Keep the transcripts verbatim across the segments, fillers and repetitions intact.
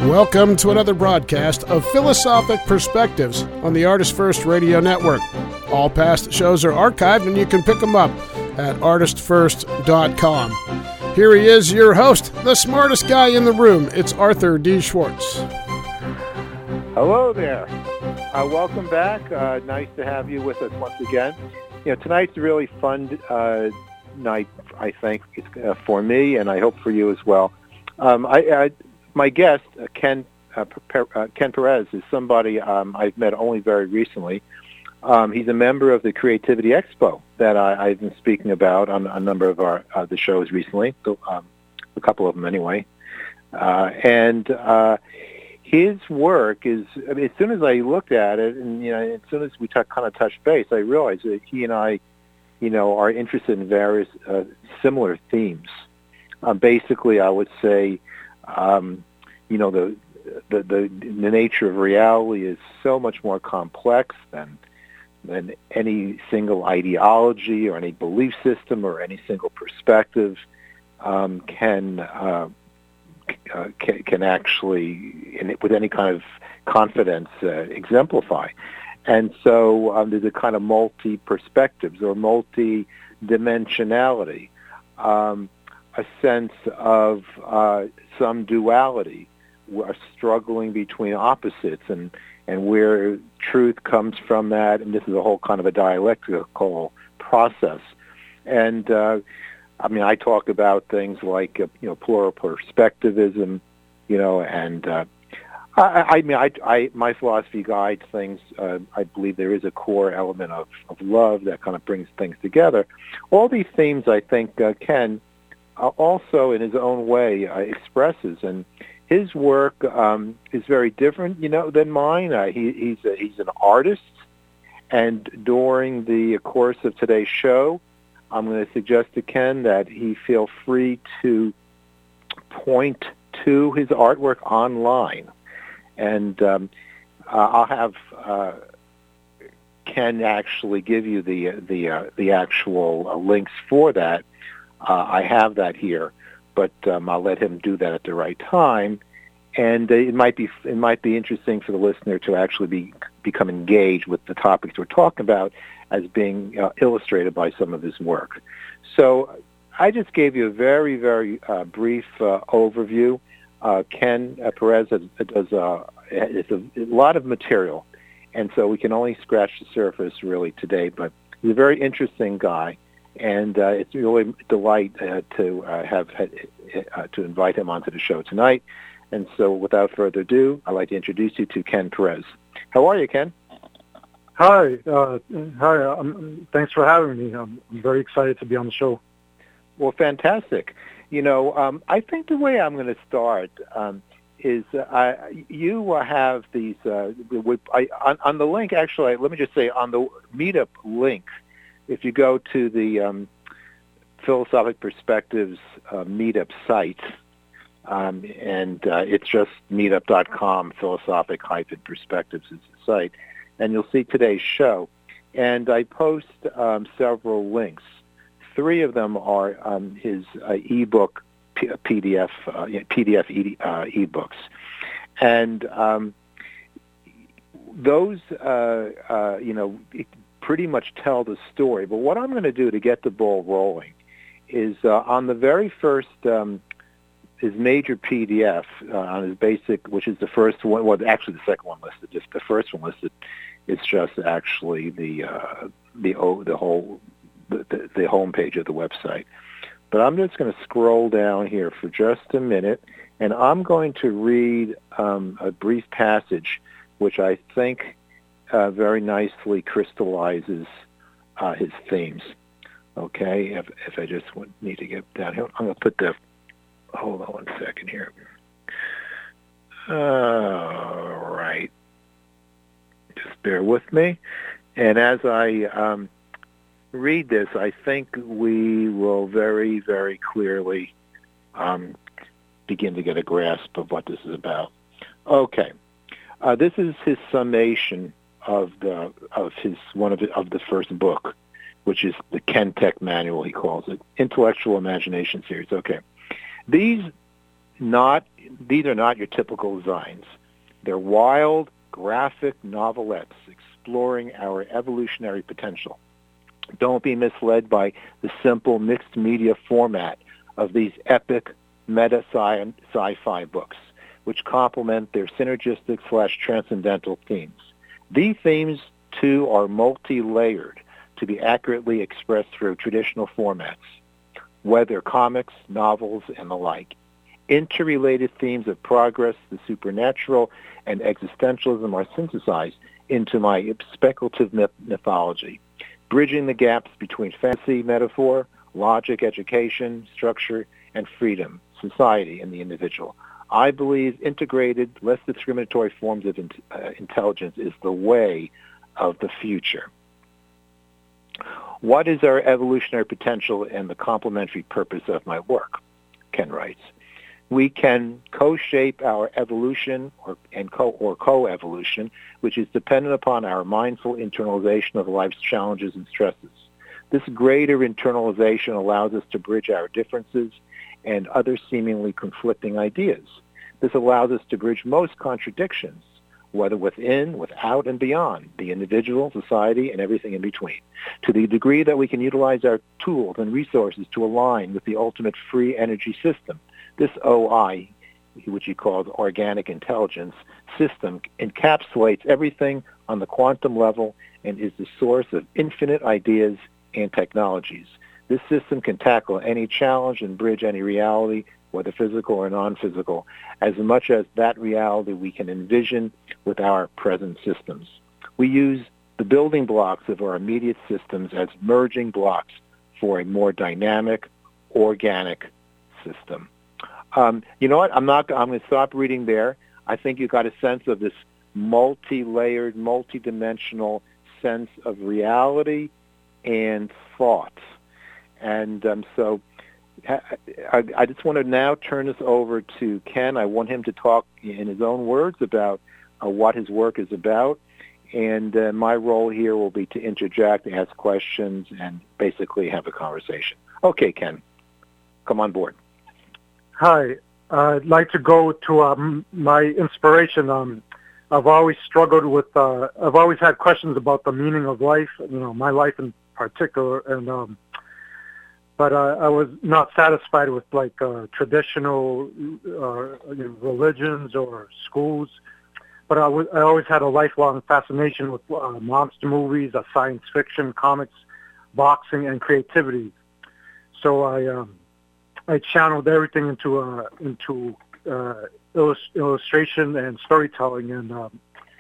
Welcome to another broadcast of Philosophic Perspectives on the Artist First Radio Network. All past shows are archived and you can pick them up at artist first dot com. Here he is, your host, the smartest guy in the room. It's Arthur D. Schwartz. Hello there. Uh, welcome back. Uh, nice to have you with us once again. You know, tonight's a really fun uh, night, I think, uh, for me, and I hope for you as well. Um, I, I, my guest, uh, Ken uh, per, uh, Ken Perez, is somebody um, I've met only very recently. Um, he's a member of the Creativity Expo that I, I've been speaking about on a number of our uh, the shows recently, so, um, a couple of them anyway. Uh, and uh, his work is, I mean, as soon as I looked at it, and you know, as soon as we t- kind of touched base, I realized that he and I, you know, are interested in various uh, similar themes. Uh, basically, I would say, um, you know, the, the the the nature of reality is so much more complex than than any single ideology or any belief system or any single perspective um, can, uh, uh, can can actually, in, with any kind of confidence, uh, exemplify. And so um, there's a kind of multi-perspectives or multi-dimensionality, um, a sense of uh, some duality, a struggling between opposites, and and where truth comes from that, and this is a whole kind of a dialectical process. And, uh, I mean, I talk about things like, uh, you know, plural perspectivism, you know, and uh, I, I mean, I, I, my philosophy guides things. Uh, I believe there is a core element of, of love that kind of brings things together. All these themes, I think, uh, Ken uh, also, in his own way, uh, expresses, and his work um, is very different, you know, than mine. Uh, he, he's a, he's an artist, and during the course of today's show, I'm going to suggest to Ken that he feel free to point to his artwork online, and um, uh, I'll have uh, Ken actually give you the the uh, the actual uh, links for that. Uh, I have that here. But um, I'll let him do that at the right time, and uh, it might be it might be interesting for the listener to actually be become engaged with the topics we're talking about as being uh, illustrated by some of his work. So I just gave you a very very uh, brief uh, overview. Uh, Ken uh, Perez has, does uh, it's a, a lot of material, and so we can only scratch the surface really today. But he's a very interesting guy. And uh, it's really a delight uh, to uh, have uh, to invite him onto the show tonight. And so, without further ado, I'd like to introduce you to Ken Perez. How are you, Ken? Hi, uh, hi. Um, thanks for having me. I'm, I'm very excited to be on the show. Well, fantastic. You know, um, I think the way I'm going to start um, is uh, I, you have these uh, I, on, on the link. Actually, let me just say on the Meetup link. If you go to the um, Philosophic Perspectives uh, Meetup site, um, and uh, it's just meetup dot com, philosophic Perspectives is the site, and you'll see today's show. And I post um, several links. Three of them are um, his uh, ebook, P- PDF, uh, P D F e- uh, ebooks. And um, those, uh, uh, you know, it, pretty much tell the story. But what I'm going to do to get the ball rolling is uh, on the very first, um, his major P D F uh, on his basic, which is the first one, well, actually the second one listed, just the first one listed, it's just actually the uh, the oh, the whole the, the, the home page of the website. But I'm just going to scroll down here for just a minute, and I'm going to read um, a brief passage, which I think Uh, very nicely crystallizes uh, his themes. Okay, if, if I just need to get down here, I'm going to put the, hold on one second here. All right. Just bear with me. And as I um, read this, I think we will very, very clearly um, begin to get a grasp of what this is about. Okay. Uh, this is his summation of the of his one of the, of the first book, which is the Ken Tech Manual, he calls it, Intellectual Imagination Series. Okay, these not these are not your typical designs. They're wild, graphic novelettes exploring our evolutionary potential. Don't be misled by the simple mixed media format of these epic meta sci-fi books, which complement their synergistic slash transcendental themes. These themes, too, are multi-layered to be accurately expressed through traditional formats, whether comics, novels, and the like. Interrelated themes of progress, the supernatural, and existentialism are synthesized into my speculative myth- mythology, bridging the gaps between fantasy, metaphor, logic, education, structure, and freedom, society, and the individual. I believe integrated, less discriminatory forms of in, uh, intelligence is the way of the future. What is our evolutionary potential and the complementary purpose of my work? Ken writes, we can co-shape our evolution or, and co, or co-evolution, which is dependent upon our mindful internalization of life's challenges and stresses. This greater internalization allows us to bridge our differences and other seemingly conflicting ideas. This allows us to bridge most contradictions, whether within, without, and beyond the individual, society, and everything in between, to the degree that we can utilize our tools and resources to align with the ultimate free energy system. This O I, which he calls organic intelligence system, encapsulates everything on the quantum level and is the source of infinite ideas and technologies. This system can tackle any challenge and bridge any reality, whether physical or non-physical, as much as that reality we can envision with our present systems. We use the building blocks of our immediate systems as merging blocks for a more dynamic, organic system. Um, you know what? I'm not. I'm going to stop reading there. I think you got a sense of this multi-layered, multi-dimensional sense of reality and thought. And um, so I, I just want to now turn this over to Ken. I want him to talk in his own words about uh, what his work is about. And uh, my role here will be to interject, ask questions, and basically have a conversation. Okay, Ken, come on board. Hi. Uh, I'd like to go to um, my inspiration. Um, I've always struggled with, uh, I've always had questions about the meaning of life, you know, my life in particular, and um, but uh, I was not satisfied with like uh, traditional uh, you know, religions or schools. But I, w- I always had a lifelong fascination with uh, monster movies, uh, science fiction, comics, boxing, and creativity. So I um, I channeled everything into uh, into uh, illust- illustration and storytelling, and um,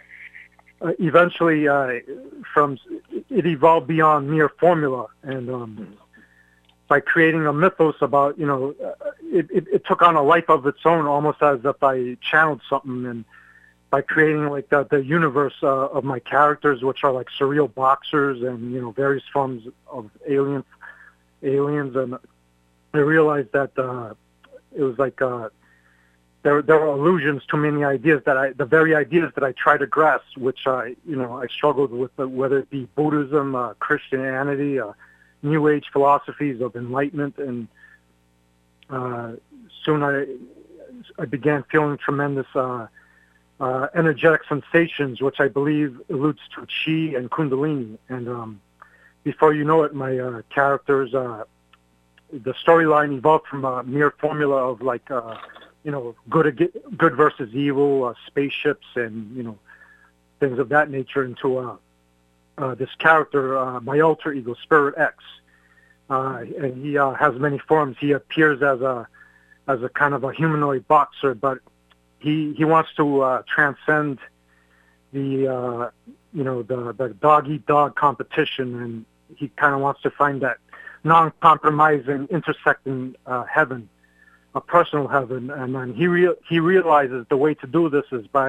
uh, eventually, uh, from it evolved beyond mere formula, and um, by creating a mythos about, you know, uh, it, it, it took on a life of its own, almost as if I channeled something, and by creating like the, the universe uh, of my characters, which are like surreal boxers and, you know, various forms of aliens, aliens, and I realized that uh, it was like uh, there there were allusions to many ideas that I, the very ideas that I try to grasp, which I, you know, I struggled with, uh, whether it be Buddhism, uh, Christianity, uh, New Age philosophies of enlightenment, and uh, soon I I began feeling tremendous uh, uh, energetic sensations, which I believe alludes to Chi and Kundalini. And um, before you know it, my uh, characters. Uh, The storyline evolved from a mere formula of like, uh, you know, good good versus evil, uh, spaceships, and, you know, things of that nature into uh, uh, this character, uh, my alter ego, Spirit X, uh, and he uh, has many forms. He appears as a as a kind of a humanoid boxer, but he he wants to uh, transcend the uh, you know the the dog eat dog competition, and he kind of wants to find that non-compromising, intersecting uh, heaven, a personal heaven, and then he re- he realizes the way to do this is by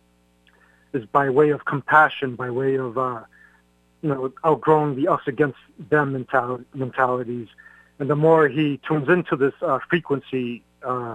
is by way of compassion, by way of uh, you know outgrowing the us against them mental- mentalities, and the more he tunes into this uh, frequency, uh,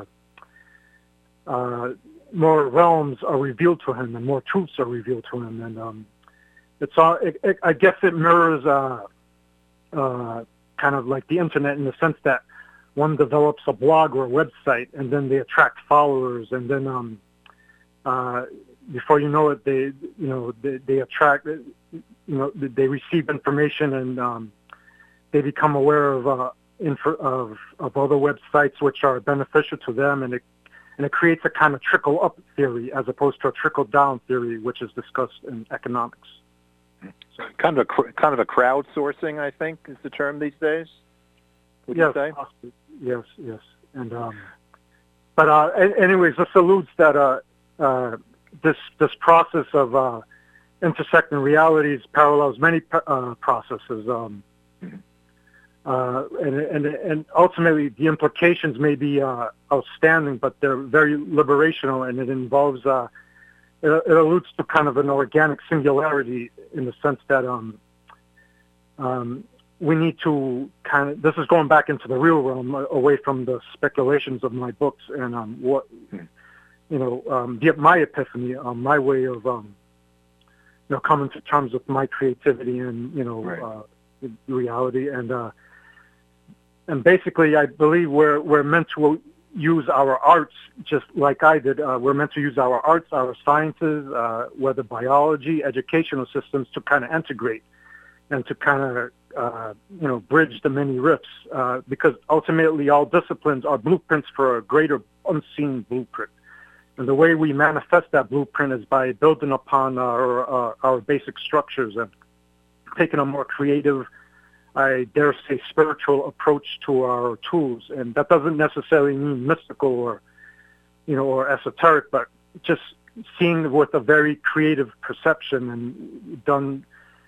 uh, more realms are revealed to him, and more truths are revealed to him, and um, it's all. It, it, I guess it mirrors. Uh, uh, kind of like the internet in the sense that one develops a blog or a website, and then they attract followers, and then um, uh, before you know it, they you know they, they attract you know they receive information, and um, they become aware of uh, info, of of other websites which are beneficial to them, and it and it creates a kind of trickle up theory as opposed to a trickle down theory, which is discussed in economics. So kind of a kind of a crowdsourcing, I think, is the term these days. Would yes, you say? Possibly. Yes, yes, and um, but uh, anyways, this alludes that uh, uh, this this process of uh, intersecting realities parallels many uh, processes, um, uh, and and and ultimately the implications may be uh, outstanding, but they're very liberational, and it involves uh, it, it alludes to kind of an organic singularity in the sense that um, um, we need to kind of, this is going back into the real realm, uh, away from the speculations of my books, and um, what, you know, um, the, my epiphany, um, my way of, um, you know, coming to terms with my creativity and, you know, right. uh, reality. And, uh, and basically I believe we're, we're meant to use our arts just like I did. Uh, we're meant to use our arts, our sciences, uh, whether biology, educational systems, to kind of integrate and to kind of, uh, you know, bridge the many rifts, uh, because ultimately all disciplines are blueprints for a greater unseen blueprint. And the way we manifest that blueprint is by building upon our, uh, our basic structures and taking a more creative, I dare say, spiritual approach to our tools. And that doesn't necessarily mean mystical or, you know, or esoteric, but just seeing with a very creative perception and done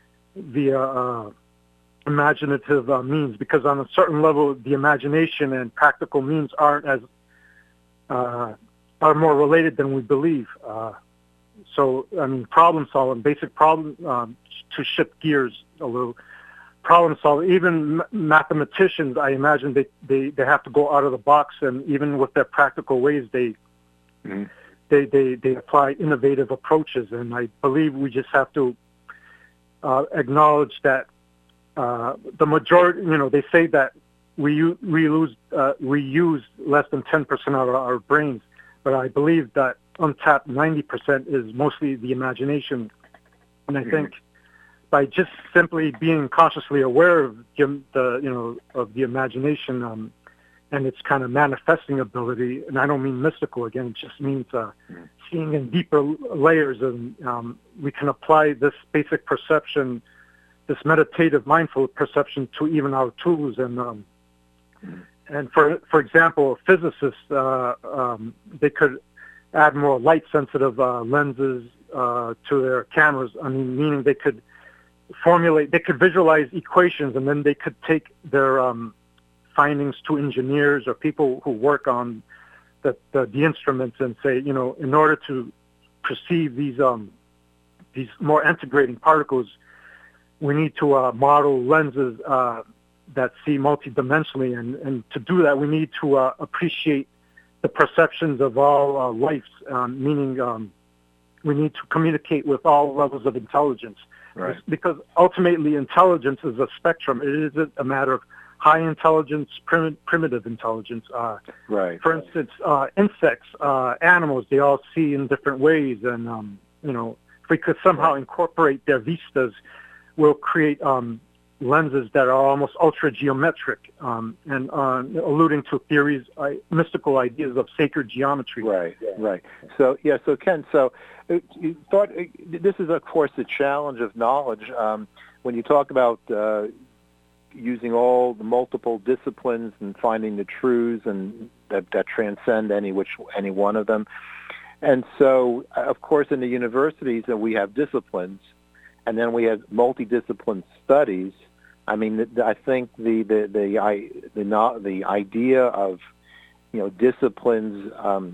via uh, imaginative uh, means, because on a certain level, the imagination and practical means aren't as, uh, are more related than we believe. Uh, so, I mean, problem solving, basic problem, um, to shift gears a little, problem solving, even mathematicians, I imagine they, they, they have to go out of the box, and even with their practical ways, they, mm-hmm. they, they, they apply innovative approaches. And I believe we just have to uh, acknowledge that uh, the majority, you know, they say that we, we lose, uh, we use less than ten percent of our, our brains, but I believe that untapped ninety percent is mostly the imagination. And I mm-hmm. think by just simply being consciously aware of the, you know, of the imagination um, and its kind of manifesting ability, and I don't mean mystical again, it just means uh, mm-hmm. seeing in deeper layers, and um, we can apply this basic perception, this meditative, mindful perception, to even our tools. And um, mm-hmm. and for for example, physicists, uh, um, they could add more light-sensitive uh, lenses uh, to their cameras. I mean, meaning they could formulate, they could visualize equations, and then they could take their um, findings to engineers or people who work on the, the the instruments and say, you know, in order to perceive these um these more integrating particles, we need to uh, model lenses uh, that see multidimensionally, and and to do that, we need to uh, appreciate the perceptions of all uh, life, um, meaning um, we need to communicate with all levels of intelligence. Right. Because ultimately intelligence is a spectrum. It isn't a matter of high intelligence, prim- primitive intelligence. Uh, right. For instance, uh, insects, uh, animals, they all see in different ways. And, um, you know, if we could somehow right. incorporate their vistas, we'll create um, lenses that are almost ultra-geometric, um, and uh, alluding to theories, uh, mystical ideas of sacred geometry. Right, yeah. right. So, yeah, so Ken, so uh, you thought, uh, this is, of course, the challenge of knowledge. Um, when you talk about uh, using all the multiple disciplines and finding the truths and that, that transcend any which any one of them. And so, of course, in the universities, uh, we have disciplines, and then we have multidiscipline studies. I mean, I think the the the I, the, not, the idea of, you know, disciplines, um,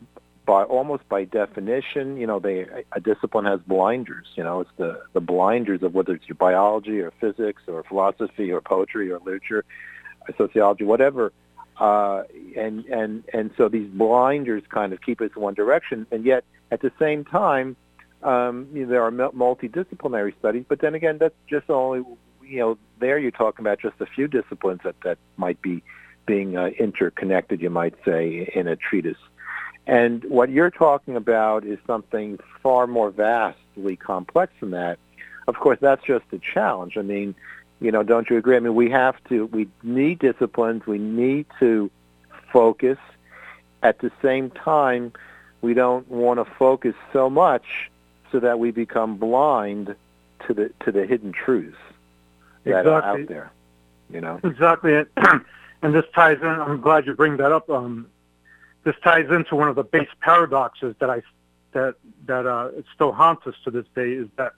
by almost by definition, you know, they a discipline has blinders. You know, it's the the blinders of whether it's your biology or physics or philosophy or poetry or literature, or sociology, whatever. Uh, and and and so these blinders kind of keep us in one direction, and yet at the same time, um, you know, there are multidisciplinary studies. But then again, that's just only, you know, there you're talking about just a few disciplines that, that might be being uh, interconnected, you might say, in a treatise. And what you're talking about is something far more vastly complex than that. Of course, that's just a challenge. I mean, you know, don't you agree? I mean, we have to, we need disciplines, we need to focus. At the same time, we don't want to focus so much so that we become blind to the to the hidden truths that exactly. are out there. You know, exactly. And this ties in. I'm glad you bring that up. Um, this ties into one of the base paradoxes that I that that uh, it still haunts us to this day. Is that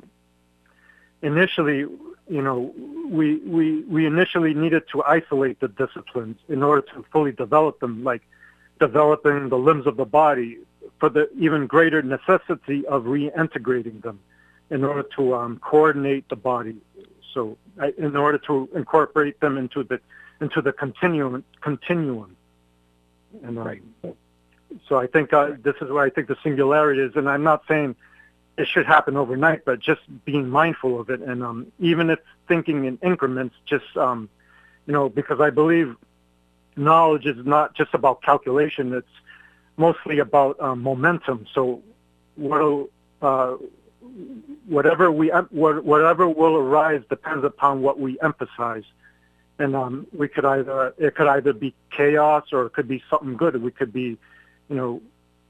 initially, you know, we we we initially needed to isolate the disciplines in order to fully develop them, like developing the limbs of the body, for the even greater necessity of reintegrating them in order to um, coordinate the body. So I, in order to incorporate them into the into the continuum continuum. And, um, right. So I think uh, this is where I think the singularity is, and I'm not saying it should happen overnight, but just being mindful of it, and um, even if thinking in increments, just um, you know, because I believe knowledge is not just about calculation; it's mostly about um, momentum. So, what'll, uh, whatever we whatever will arise depends upon what we emphasize, and um, we could either it could either be chaos or it could be something good. We could be, you know.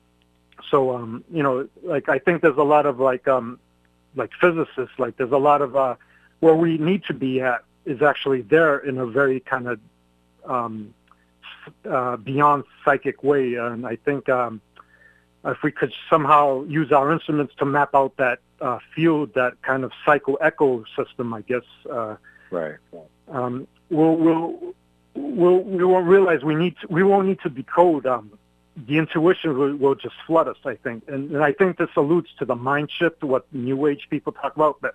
So um, you know, like I think there's a lot of like um, like physicists, like there's a lot of uh, where we need to be at is actually there in a very kind of um, uh, beyond psychic way, and I think um, if we could somehow use our instruments to map out that uh, field, that kind of psycho-echo system, I guess. Uh, right. Um, we'll we'll we'll we won't realize we need to, we won't need to decode. Um, the intuition will, will just flood us, I think. And, and I think this alludes to the mind shift, what New Age people talk about. But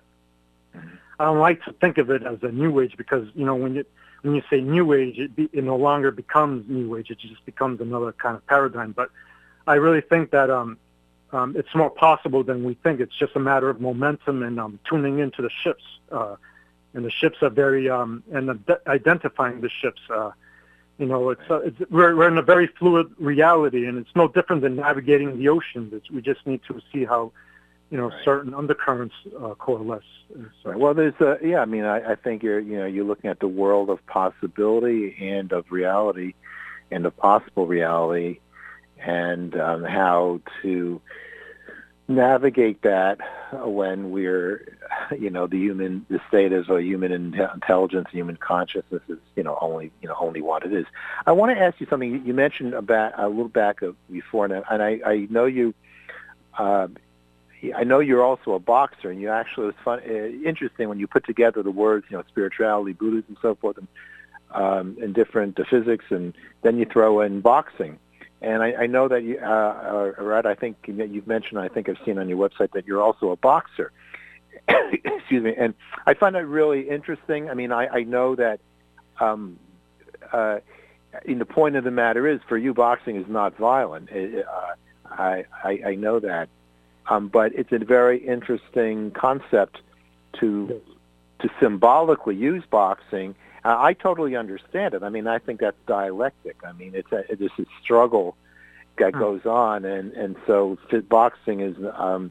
I don't like to think of it as a New Age because, you know, when you when you say New Age, it, be, it no longer becomes New Age. It just becomes another kind of paradigm. But I really think that um, um, it's more possible than we think. It's just a matter of momentum and um, tuning into the ships. Uh, and the ships are very, um, and ad- identifying the ships, uh, You know, it's, uh, it's we're, we're in a very fluid reality, and it's no different than navigating the ocean. It's, we just need to see how, you know, right. certain undercurrents uh, coalesce. So. Right. Well, there's a yeah. I mean, I, I think you're you know you're looking at the world of possibility and of reality, and of possible reality, and um, how to navigate that when we're, you know, the human, the state of a human intelligence, human consciousness is, you know, only, you know, only what it is. I want to ask you something. You mentioned about a little back before, and I, I know you, uh, I know you're also a boxer, and you actually, it was fun, uh, interesting when you put together the words, you know, spirituality, Buddhism, and so forth, and, um, and different uh, physics, and then you throw in boxing. And I, I know that you, uh, Arad, I think you've mentioned, I think I've seen on your website that you're also a boxer. Excuse me. And I find that really interesting. I mean, I, I know that um, uh, and the point of the matter is, for you, boxing is not violent. It, uh, I, I, I know that. Um, but it's a very interesting concept to to symbolically use boxing. Uh, I totally understand it. I mean, I think that's dialectic. I mean, it's a, it's a struggle that goes on, and, and so boxing is, um,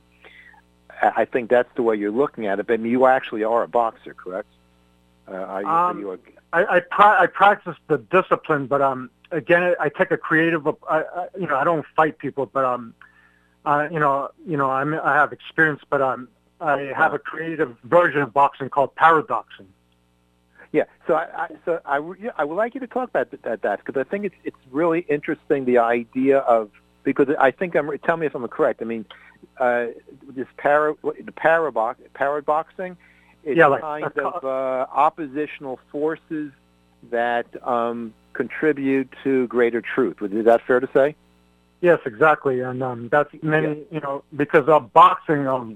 I think that's the way you're looking at it. But you actually are a boxer, correct? Uh, are you, um, are you a... I I, pra- I practice the discipline, but um, again, I take a creative. I, I you know I don't fight people, but um, uh, you know you know I'm I have experience, but um, I have a creative version of boxing called paradoxing. Yeah, so I, I so I, I would like you to talk about that that because I think it's it's really interesting, the idea of, because I think I'm tell me if I'm correct. I mean, uh, this para the parabox paraboxing is yeah, like, kind uh, of uh, oppositional forces that um, contribute to greater truth. Is that fair to say? Yes, exactly, and um, that's many yeah. you know because of boxing. Um,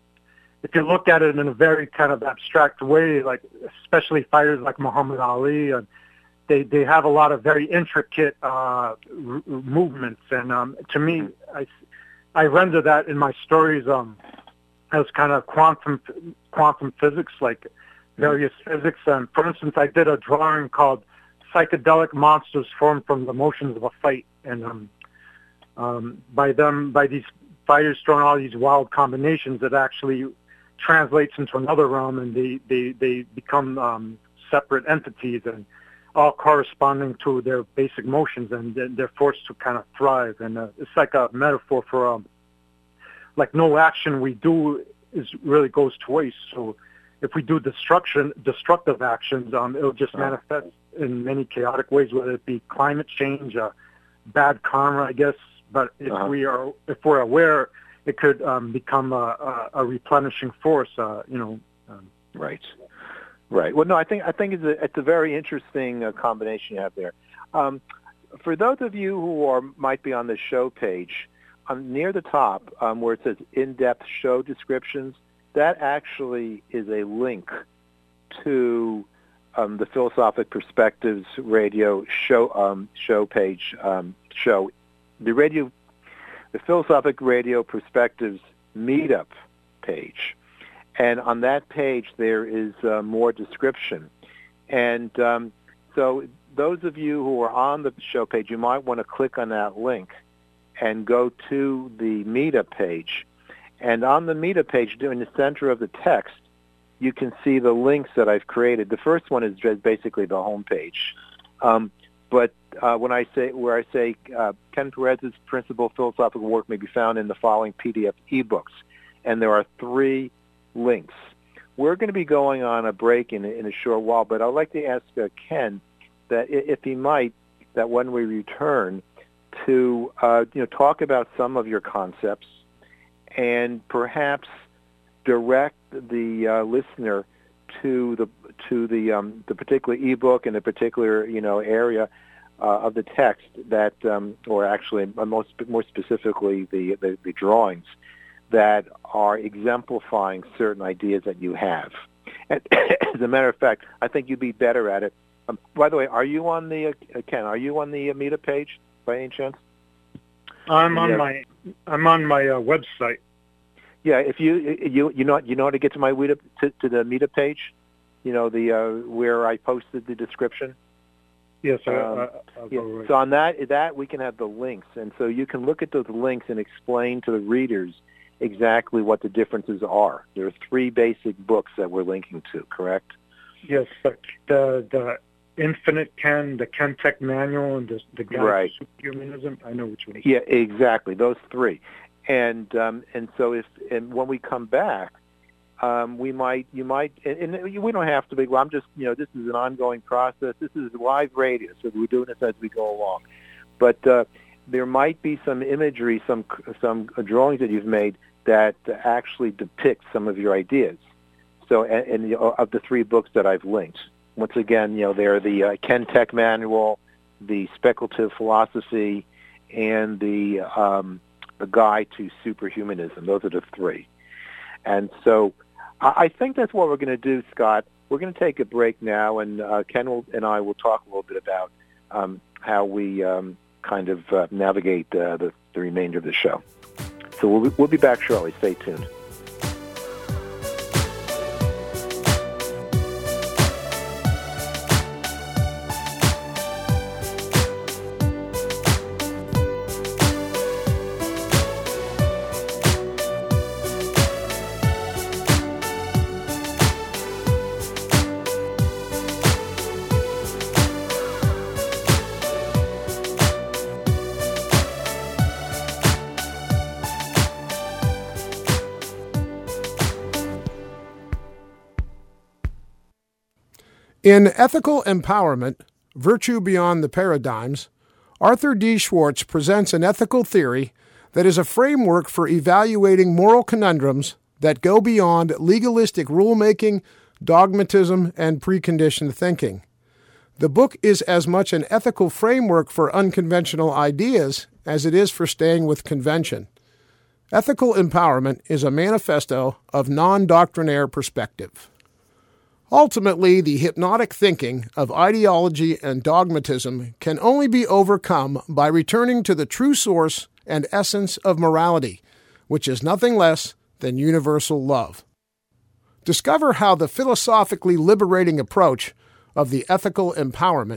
If you look at it in a very kind of abstract way, like especially fighters like Muhammad Ali, uh, they they have a lot of very intricate uh, r- movements, and um, to me, I, I render that in my stories um, as kind of quantum quantum physics, like various mm-hmm. physics. And for instance, I did a drawing called psychedelic monsters formed from the motions of a fight, and um, um, by them, by these fighters throwing all these wild combinations, it actually translates into another realm, and they they they become um, separate entities, and all corresponding to their basic motions, and they're forced to kind of thrive. And uh, it's like a metaphor for um, like no action we do is really goes to waste. So if we do destruction, destructive actions, um, it'll just manifest in many chaotic ways, whether it be climate change, uh, bad karma, I guess. But if uh-huh. we are, if we're aware, it could um, become a, a, a replenishing force. Uh, you know. Um, right. Right. Well, no, I think I think it's a, it's a very interesting uh, combination you have there. Um, for those of you who are might be on the show page, um, near the top um, where it says in-depth show descriptions, that actually is a link to um, the Philosophic Perspectives radio show um, show page um, show the radio the Philosophic Radio Perspectives meetup page. And on that page, there is uh, more description. And um, so those of you who are on the show page, you might want to click on that link and go to the meetup page. And on the meetup page, in the center of the text, you can see the links that I've created. The first one is just basically the home page. Um, but uh, when I say, where I say uh, Ken Perez's principal philosophical work may be found in the following P D F ebooks. And there are three links. We're going to be going on a break in, in a short while, but I'd like to ask uh, Ken that if he might, that when we return, to uh, you know talk about some of your concepts and perhaps direct the uh, listener to the to the um, the particular ebook and the particular you know area uh, of the text that, um, or actually most more specifically the, the the drawings that are exemplifying certain ideas that you have. And as a matter of fact, I think you'd be better at it. Um, by the way, are you on the uh, Ken? Are you on the uh, meetup page by any chance? I'm on yeah. my I'm on my uh, website. Yeah, if you you you know you know how to get to my meetup to, to the meetup page, you know the uh, where I posted the description. Yes, I, um, I, I'll yeah. go right. So on that that we can have the links, and so you can look at those links and explain to the readers exactly what the differences are. There are three basic books that we're linking to, correct? Yes, the the, the Infinite Ken, the Ken Tech Manual, and the, the Guide right. to Superhumanism. I know which one. Yeah, exactly. Those three. And um, and so if and when we come back, um, we might you might and, and we don't have to be. Well, I'm just you know this is an ongoing process. This is live radio, so we're doing this as we go along. But uh, there might be some imagery, some some drawings that you've made that actually depict some of your ideas. So, and, and you know, of the three books that I've linked, once again, you know, they're the uh, Ken Tech Manual, the Speculative Philosophy, and the um, the Guide to Superhumanism. Those are the three. And so, I, I think that's what we're going to do, Scott. We're going to take a break now, and uh, Ken will, and I will talk a little bit about um, how we um, kind of uh, navigate uh, the, the remainder of the show. So we'll, we'll be back shortly. Stay tuned. In Ethical Empowerment, Virtue Beyond the Paradigms, Arthur D. Schwartz presents an ethical theory that is a framework for evaluating moral conundrums that go beyond legalistic rulemaking, dogmatism, and preconditioned thinking. The book is as much an ethical framework for unconventional ideas as it is for staying with convention. Ethical Empowerment is a manifesto of non-doctrinaire perspective. Ultimately, the hypnotic thinking of ideology and dogmatism can only be overcome by returning to the true source and essence of morality, which is nothing less than universal love. Discover how the philosophically liberating approach of the ethical empowerment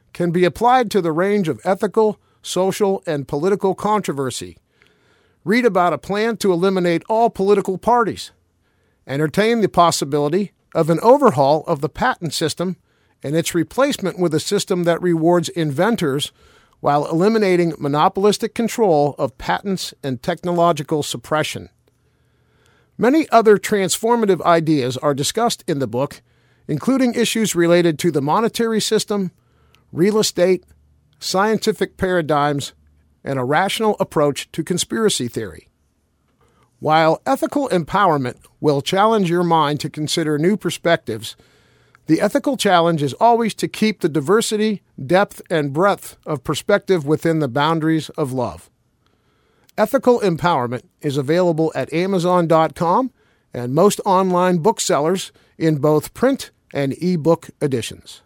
can be applied to the range of ethical, social, and political controversy. Read about a plan to eliminate all political parties. Entertain the possibility of an overhaul of the patent system and its replacement with a system that rewards inventors while eliminating monopolistic control of patents and technological suppression. Many other transformative ideas are discussed in the book, including issues related to the monetary system, real estate, scientific paradigms, and a rational approach to conspiracy theory. While ethical empowerment will challenge your mind to consider new perspectives, the ethical challenge is always to keep the diversity, depth, and breadth of perspective within the boundaries of love. Ethical Empowerment is available at Amazon dot com and most online booksellers in both print and e-book editions.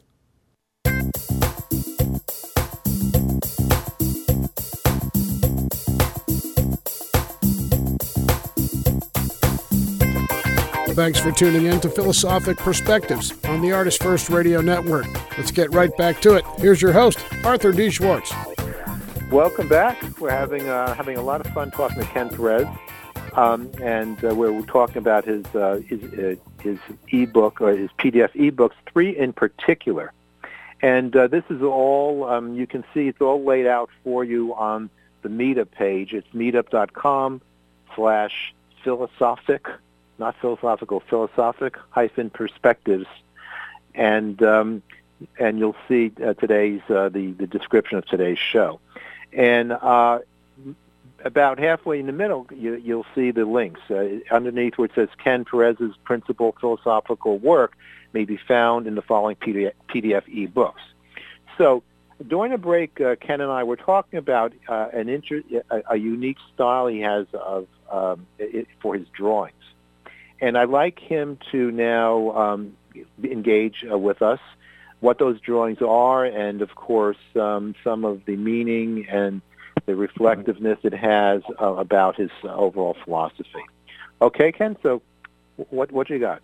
Thanks for tuning in to Philosophic Perspectives on the Artist First Radio Network. Let's get right back to it. Here's your host, Arthur D. Schwartz. Welcome back. We're having uh, having a lot of fun talking to Ken Perez, um, and uh, we're talking about his uh, his uh, his ebook or his P D F ebooks, three in particular. And uh, this is all um, you can see. It's all laid out for you on the Meetup page. It's meetup dot com slash philosophic. Not philosophical, philosophic hyphen perspectives, and um, and you'll see uh, today's uh, the the description of today's show, and uh, about halfway in the middle you, you'll see the links uh, underneath where it says Ken Perez's principal philosophical work may be found in the following P D F, P D F e-books. So during the break, uh, Ken and I were talking about uh, an inter- a, a unique style he has of um, it, for his drawings. And I'd like him to now um, engage uh, with us, what those drawings are, and, of course, um, some of the meaning and the reflectiveness it has uh, about his uh, overall philosophy. Okay, Ken, so what what you got?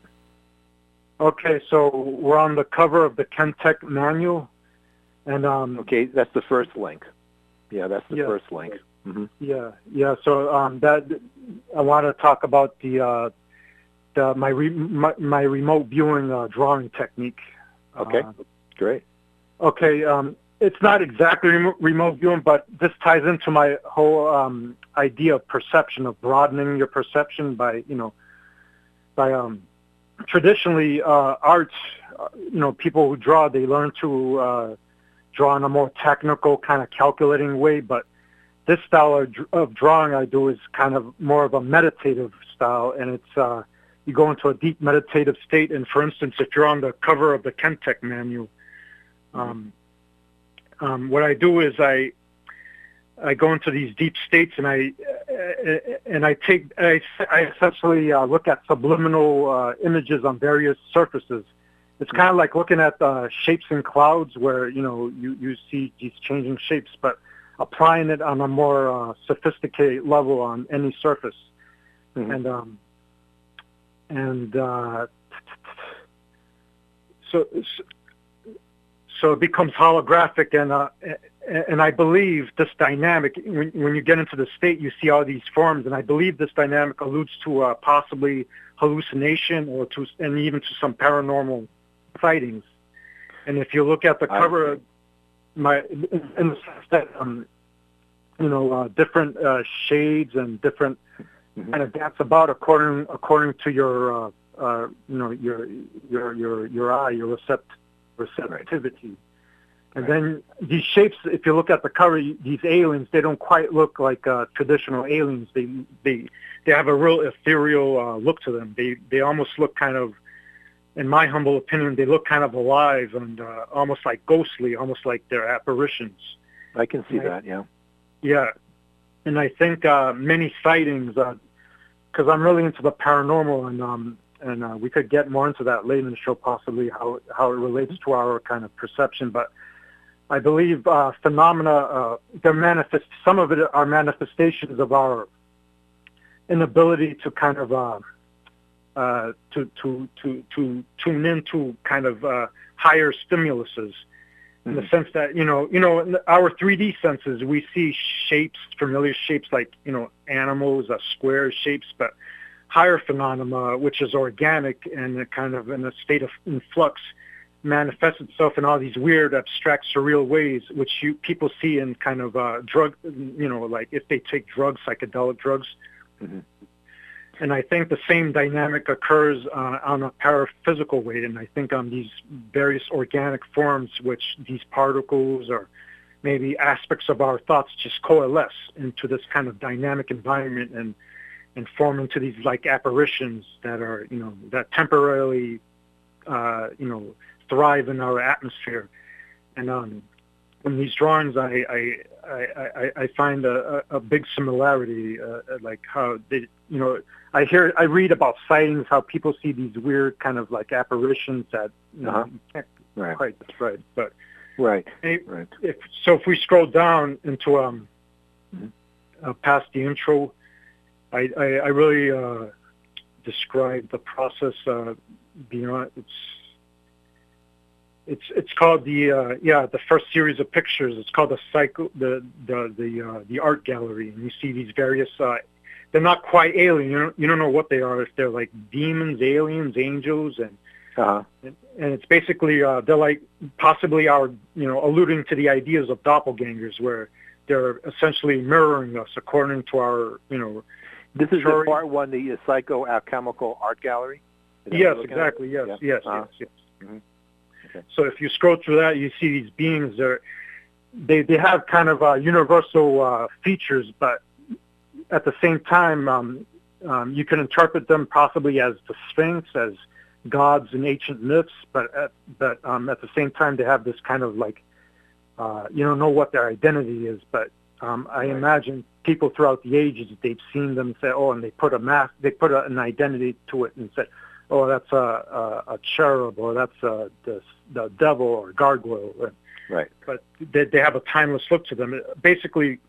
Okay, so we're on the cover of the Kentech manual. and um, Okay, that's the first link. Yeah, that's the yeah, first link. Mm-hmm. Yeah, yeah, so um, that I want to talk about the... Uh, Uh, my, re- my my remote viewing uh, drawing technique. Okay, uh, great. Okay, um, it's not exactly remo- remote viewing, but this ties into my whole um, idea of perception, of broadening your perception by, you know, by um, traditionally uh, arts, uh, you know, people who draw, they learn to uh, draw in a more technical, kind of calculating way, but this style of, of drawing I do is kind of more of a meditative style, and it's uh, you go into a deep meditative state. And for instance, if you're on the cover of the Kentech manual, um, um, what I do is I I go into these deep states, and I uh, and I take I, I essentially uh, look at subliminal uh, images on various surfaces. It's kind of like looking at uh, shapes in clouds, where you know you, you see these changing shapes, but applying it on a more uh, sophisticated level on any surface. Mm-hmm. And um, And uh, so, so it becomes holographic, and uh, and I believe this dynamic. When, when you get into the state, you see all these forms, and I believe this dynamic alludes to uh, possibly hallucination, or to, and even to some paranormal sightings. And if you look at the cover, my in the sense that um, you know, uh, different uh, shades and different. Mm-hmm. And it dance about according according to your uh, uh, you know your your your your eye, your recept receptivity, right. And right. Then these shapes. If you look at the cover, these aliens, they don't quite look like uh, traditional aliens. They they they have a real ethereal uh, look to them. They they almost look kind of, in my humble opinion, they look kind of alive and uh, almost like ghostly, almost like they're apparitions. I can see and that. I, yeah. Yeah, and I think uh, many sightings. Uh, Because I'm really into the paranormal, and um, and uh, we could get more into that later in the show, possibly how how it relates to our kind of perception. But I believe uh, phenomena, uh, they're manifest. Some of it are manifestations of our inability to kind of uh, uh, to to to to tune into kind of uh, higher stimuluses. in the sense that, you know, you know, in our three D senses, we see shapes, familiar shapes like, you know, animals, uh, square shapes, but higher phenomena, which is organic and kind of in a state of in flux, manifests itself in all these weird, abstract, surreal ways, which you people see in kind of uh, drug, you know, like if they take drugs, psychedelic drugs. Mm-hmm. And I think the same dynamic occurs uh, on a paraphysical way, and I think on these various organic forms, which these particles or maybe aspects of our thoughts just coalesce into this kind of dynamic environment and and form into these like apparitions that are, you know, that temporarily, uh, you know, thrive in our atmosphere. And um, in these drawings, I I, I, I find a, a big similarity, uh, like how they, you know, I hear, I read about sightings, how people see these weird kind of like apparitions that, you know, uh-huh. you can't right. quite describe. But right, if, right. If, so if we scroll down into um, mm-hmm. uh, past the intro, I, I, I really uh, describe the process uh, beyond. It's it's it's called the uh, yeah the first series of pictures. It's called the cycle the the the uh, the art gallery, and you see these various. Uh, they're not quite alien. You don't you don't know what they are. If they're like demons, aliens, angels, and uh-huh. and, and it's basically uh, they're like possibly our you know alluding to the ideas of doppelgangers, where they're essentially mirroring us according to our you know. This is the part one, the uh, psycho-alchemical art gallery? Yes, exactly. Yes, yeah. yes, uh-huh. yes, yes. Mm-hmm. Okay. So if you scroll through that, you see these beings. They're, they they have kind of uh, universal uh, features, but at the same time, um, um, you can interpret them possibly as the Sphinx, as gods in ancient myths. But at, but um, at the same time, they have this kind of like uh, you don't know what their identity is, but um, I right. imagine people throughout the ages, they've seen them say, oh, and they put a mask, they put a, an identity to it and said, oh, that's a, a, a cherub, or that's a, the, the devil, or gargoyle. Right. But they, they have a timeless look to them. Basically,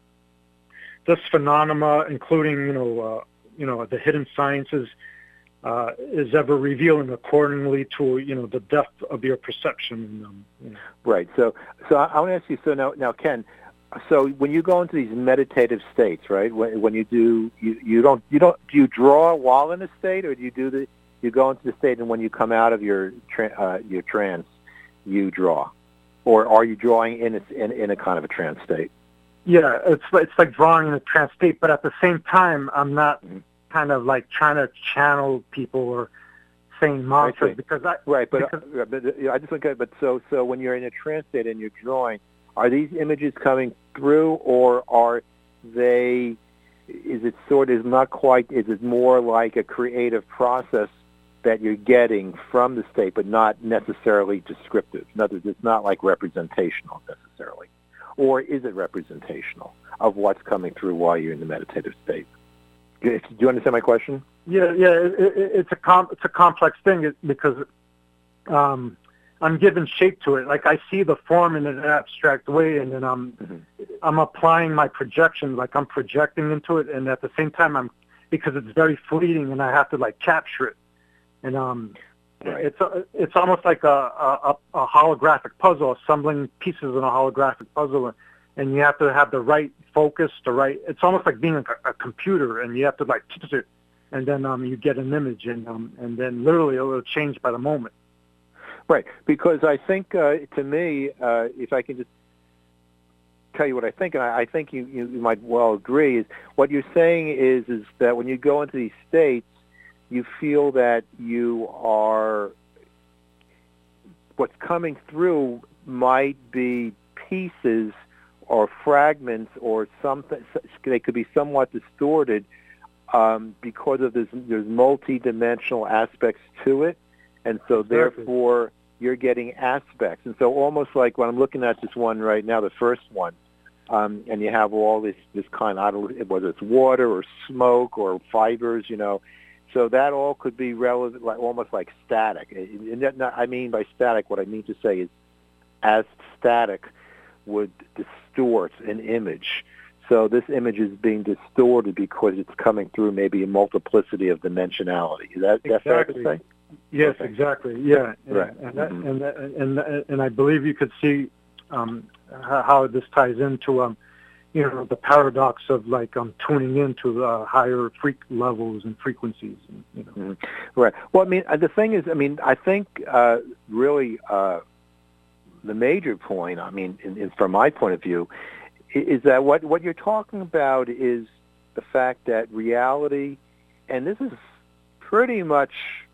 this phenomena, including, you know, uh, you know, the hidden sciences, uh, is ever revealing accordingly to, you know, the depth of your perception. Um, you know. Right. So, so I, I want to ask you. So now, now, Ken. So when you go into these meditative states, right? When, when you do, you, you don't, you don't, do you draw while in a state, or do you do the, you go into the state and when you come out of your tra- uh, your trance, you draw, or are you drawing in a, in, in a kind of a trance state? Yeah, it's it's like drawing in a trance state, but at the same time, I'm not mm-hmm. kind of like trying to channel people or saying mantras because I right. But, because, uh, but uh, I just want to. But so so when you're in a trance state and you're drawing. Are these images coming through, or are they, is it sort of not quite, is it more like a creative process that you're getting from the state, but not necessarily descriptive? In other words, it's not like representational necessarily. Or is it representational of what's coming through while you're in the meditative state? Do you understand my question? Yeah, yeah, it, it, it's a com- it's a complex thing because um, I'm giving shape to it. Like I see the form in an abstract way, and then I'm mm-hmm. I'm applying my projection. Like I'm projecting into it, and at the same time, I'm because it's very fleeting, and I have to like capture it. And um, right. it's a, it's almost like a, a a holographic puzzle, assembling pieces in a holographic puzzle, and you have to have the right focus, the right. It's almost like being a, a computer, and you have to like touch it, and then um, you get an image, and um, and then literally it will change by the moment. Right, because I think, uh, to me, uh, if I can just tell you what I think, and I, I think you, you might well agree, is what you're saying is is that when you go into these states, you feel that you are, what's coming through might be pieces or fragments or something, they could be somewhat distorted um, because of this, there's multi-dimensional aspects to it, and so exactly. therefore you're getting aspects. And so almost like when I'm looking at this one right now, the first one, um, and you have all this, this kind, I don't know, whether it's water or smoke or fibers, you know, so that all could be relevant, like almost like static. And that, I mean by static, what I mean to say is as static would distort an image. So this image is being distorted because it's coming through maybe a multiplicity of dimensionality. Is that, exactly. that fair to say? Yes, okay. exactly. Yeah, and, right. and, that, mm-hmm. and, that, and and and I believe you could see um, how this ties into um, you know, the paradox of like um, tuning into uh, higher freak levels and frequencies. And, you know. Mm-hmm. Right. Well, I mean, the thing is, I mean, I think uh, really uh, the major point, I mean, in, in, from my point of view, is that what, what you're talking about is the fact that reality, and this is pretty much,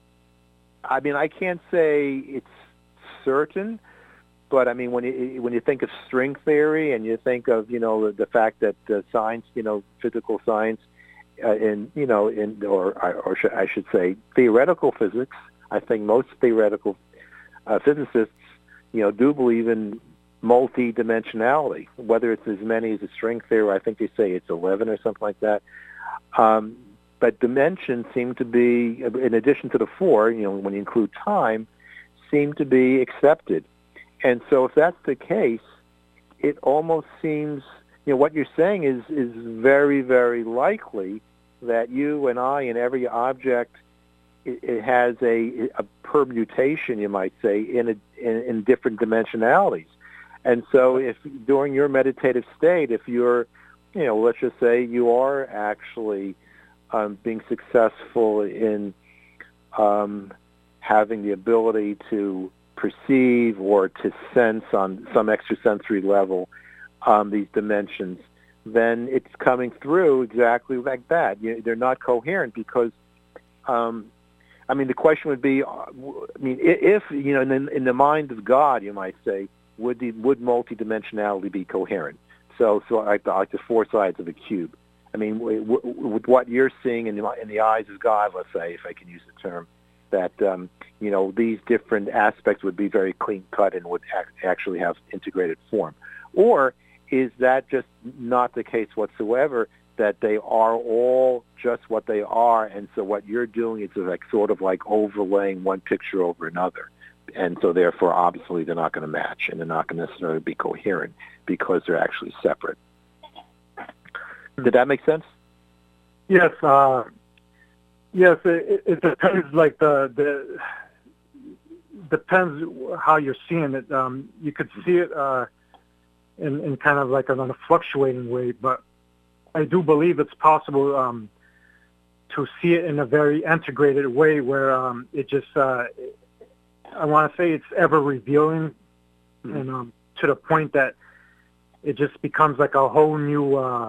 I mean, I can't say it's certain, but I mean, when you when you think of string theory and you think of, you know, the, the fact that uh, science, you know, physical science, uh, in you know, in or or sh- I should say theoretical physics, I think most theoretical uh, physicists, you know, do believe in multi-dimensionality. Whether it's as many as a string theory, I think they say it's eleven or something like that. Um, but dimensions seem to be, in addition to the four, you know, when you include time, seem to be accepted. And so if that's the case, it almost seems, you know, what you're saying is, is very, very likely that you and I and every object, it, it has a, a permutation, you might say, in, a, in, in different dimensionalities. And so if during your meditative state, if you're, you know, let's just say you are actually um, being successful in um, having the ability to perceive or to sense on some extrasensory level um, these dimensions, then it's coming through exactly like that. You, they're not coherent because, um, I mean, the question would be, I mean, if, you know, in, in the mind of God, you might say, would the would multidimensionality be coherent? So, so like the, like the four sides of a cube. I mean, w- w- with what you're seeing in the, in the eyes of God, let's say, if I can use the term, that, um, you know, these different aspects would be very clean-cut and would act, actually have integrated form. Or is that just not the case whatsoever, that they are all just what they are, and so what you're doing is like sort of like overlaying one picture over another, and so therefore, obviously, they're not going to match, and they're not going to necessarily be coherent because they're actually separate. Did that make sense? Yes, uh Yes, it, it depends. Like the the depends how you're seeing it. Um, you could see it uh, in in kind of like on a fluctuating way, but I do believe it's possible um, to see it in a very integrated way, where um, it just uh, I want to say it's ever revealing, mm-hmm. and um, to the point that it just becomes like a whole new uh,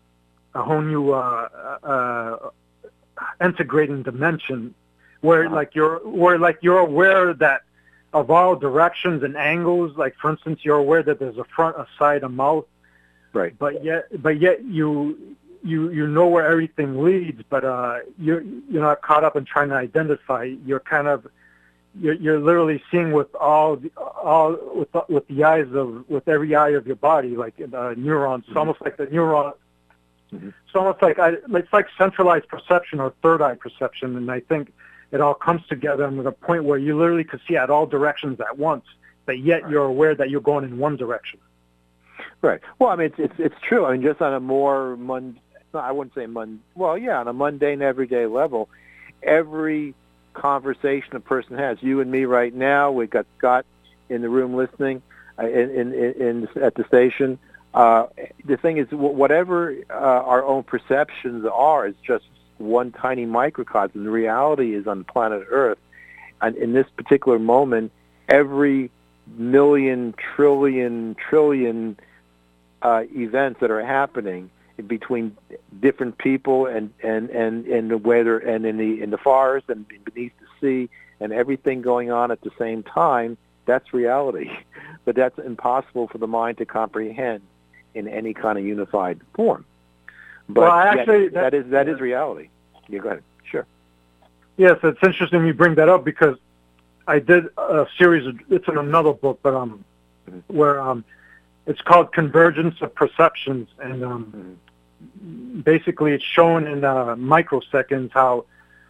a whole new. Uh, uh, integrating dimension where uh-huh. like you're where like you're aware that of all directions and angles, like for instance you're aware that there's a front, a side, a mouth, right, but yet but yet you you you know where everything leads, but uh you're you're not caught up in trying to identify. You're kind of you're you're literally seeing with all the, all with with the eyes of with every eye of your body, like uh, neurons. It's mm-hmm. almost like the neuron. Mm-hmm. It's almost like I, it's like centralized perception or third eye perception, and I think it all comes together to the point where you literally could see at all directions at once, but yet right. you're aware that you're going in one direction. Right. Well, I mean, it's it's, it's true. I mean, just on a more mund, I wouldn't say mund. Well, yeah, on a mundane, everyday level, every conversation a person has, you and me right now, we've got Scott in the room listening, uh, in, in in at the station. Uh, the thing is, whatever uh, our own perceptions are is just one tiny microcosm. The reality is on planet Earth, and in this particular moment, every million, trillion, trillion uh, events that are happening between different people and and and and the weather and in the in the forest and beneath the sea and everything going on at the same time. That's reality, but that's impossible for the mind to comprehend in any kind of unified form. But well, actually, that, that is that is reality. Yeah, go ahead. Sure. Yes, it's interesting you bring that up because I did a series of, it's in another book, but um, mm-hmm. where um, it's called Convergence of Perceptions, and um, mm-hmm. basically it's shown in uh, microseconds how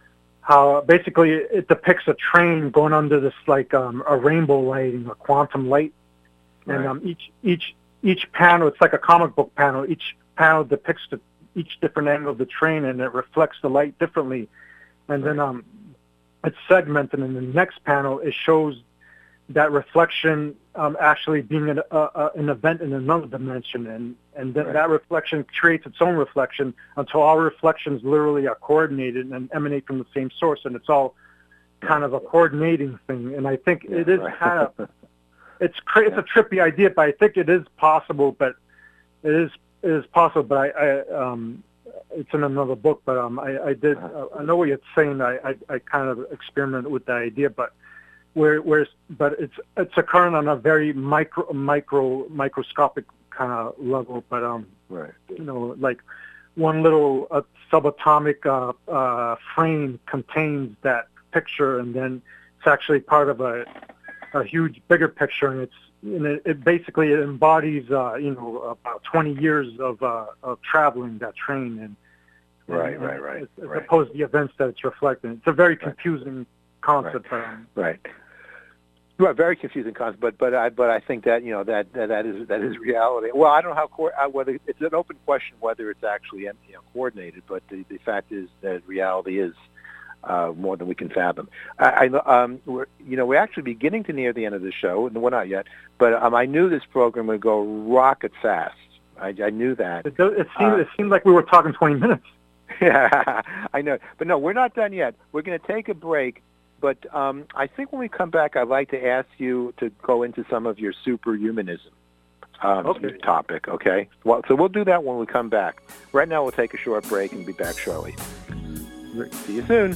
how basically it depicts a train going under this like um, a rainbow lighting, a quantum light, and right. um, each each each panel, it's like a comic book panel. Each panel depicts the, each different angle of the train, and it reflects the light differently. And then um, it's segmented. And in the next panel, it shows that reflection um, actually being an, uh, uh, an event in another dimension, and and then Right. that reflection creates its own reflection until all reflections literally are coordinated and emanate from the same source, and it's all kind of a coordinating thing. And I think Yeah, it is right. kind of it's cra- it's a trippy idea, but I think it is possible. But it is it is possible. But I, I um, it's in another book. But um, I, I did uh, I know what you're saying. I, I I kind of experimented with the idea, but. Where, where, but it's it's occurring on a very micro, micro, microscopic kind of level. But um, Right. you know, like one little uh, subatomic uh, uh, frame contains that picture, and then it's actually part of a a huge, bigger picture, and it's and it, it basically it embodies uh, you know about twenty years of uh, of traveling that train, and Right, and, right, right, as, as right. opposed to the events that it's reflecting. It's a very confusing concept. But, um, Right. Right, very confusing concept, but but I but I think that you know that that, that is that is reality. Well, I don't know how co- uh, whether it's an open question whether it's actually you know, coordinated, but the, the fact is that reality is uh, more than we can fathom. I, I um we're you know we're actually beginning to near the end of the show, and we're not yet, but um, I knew this program would go rocket fast. I, I knew that. It, does, it seemed Uh, it seemed like we were talking twenty minutes. Yeah, I know, but no, we're not done yet. We're going to take a break. But um, I think when we come back, I'd like to ask you to go into some of your superhumanism um, Okay. topic, okay? Well, so we'll do that when we come back. Right now, we'll take a short break and be back shortly. See you soon.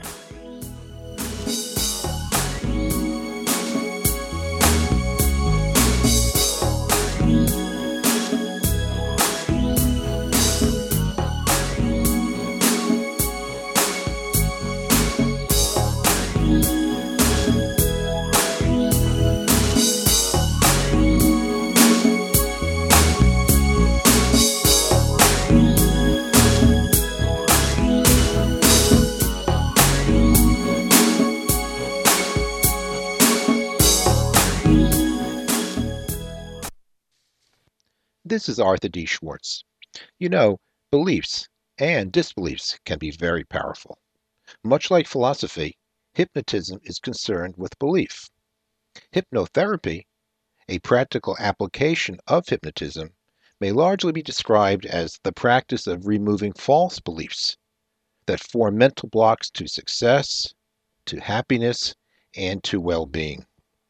This is Arthur D. Schwartz. You know, beliefs and disbeliefs can be very powerful. Much like philosophy, hypnotism is concerned with belief. Hypnotherapy, a practical application of hypnotism, may largely be described as the practice of removing false beliefs that form mental blocks to success, to happiness, and to well-being.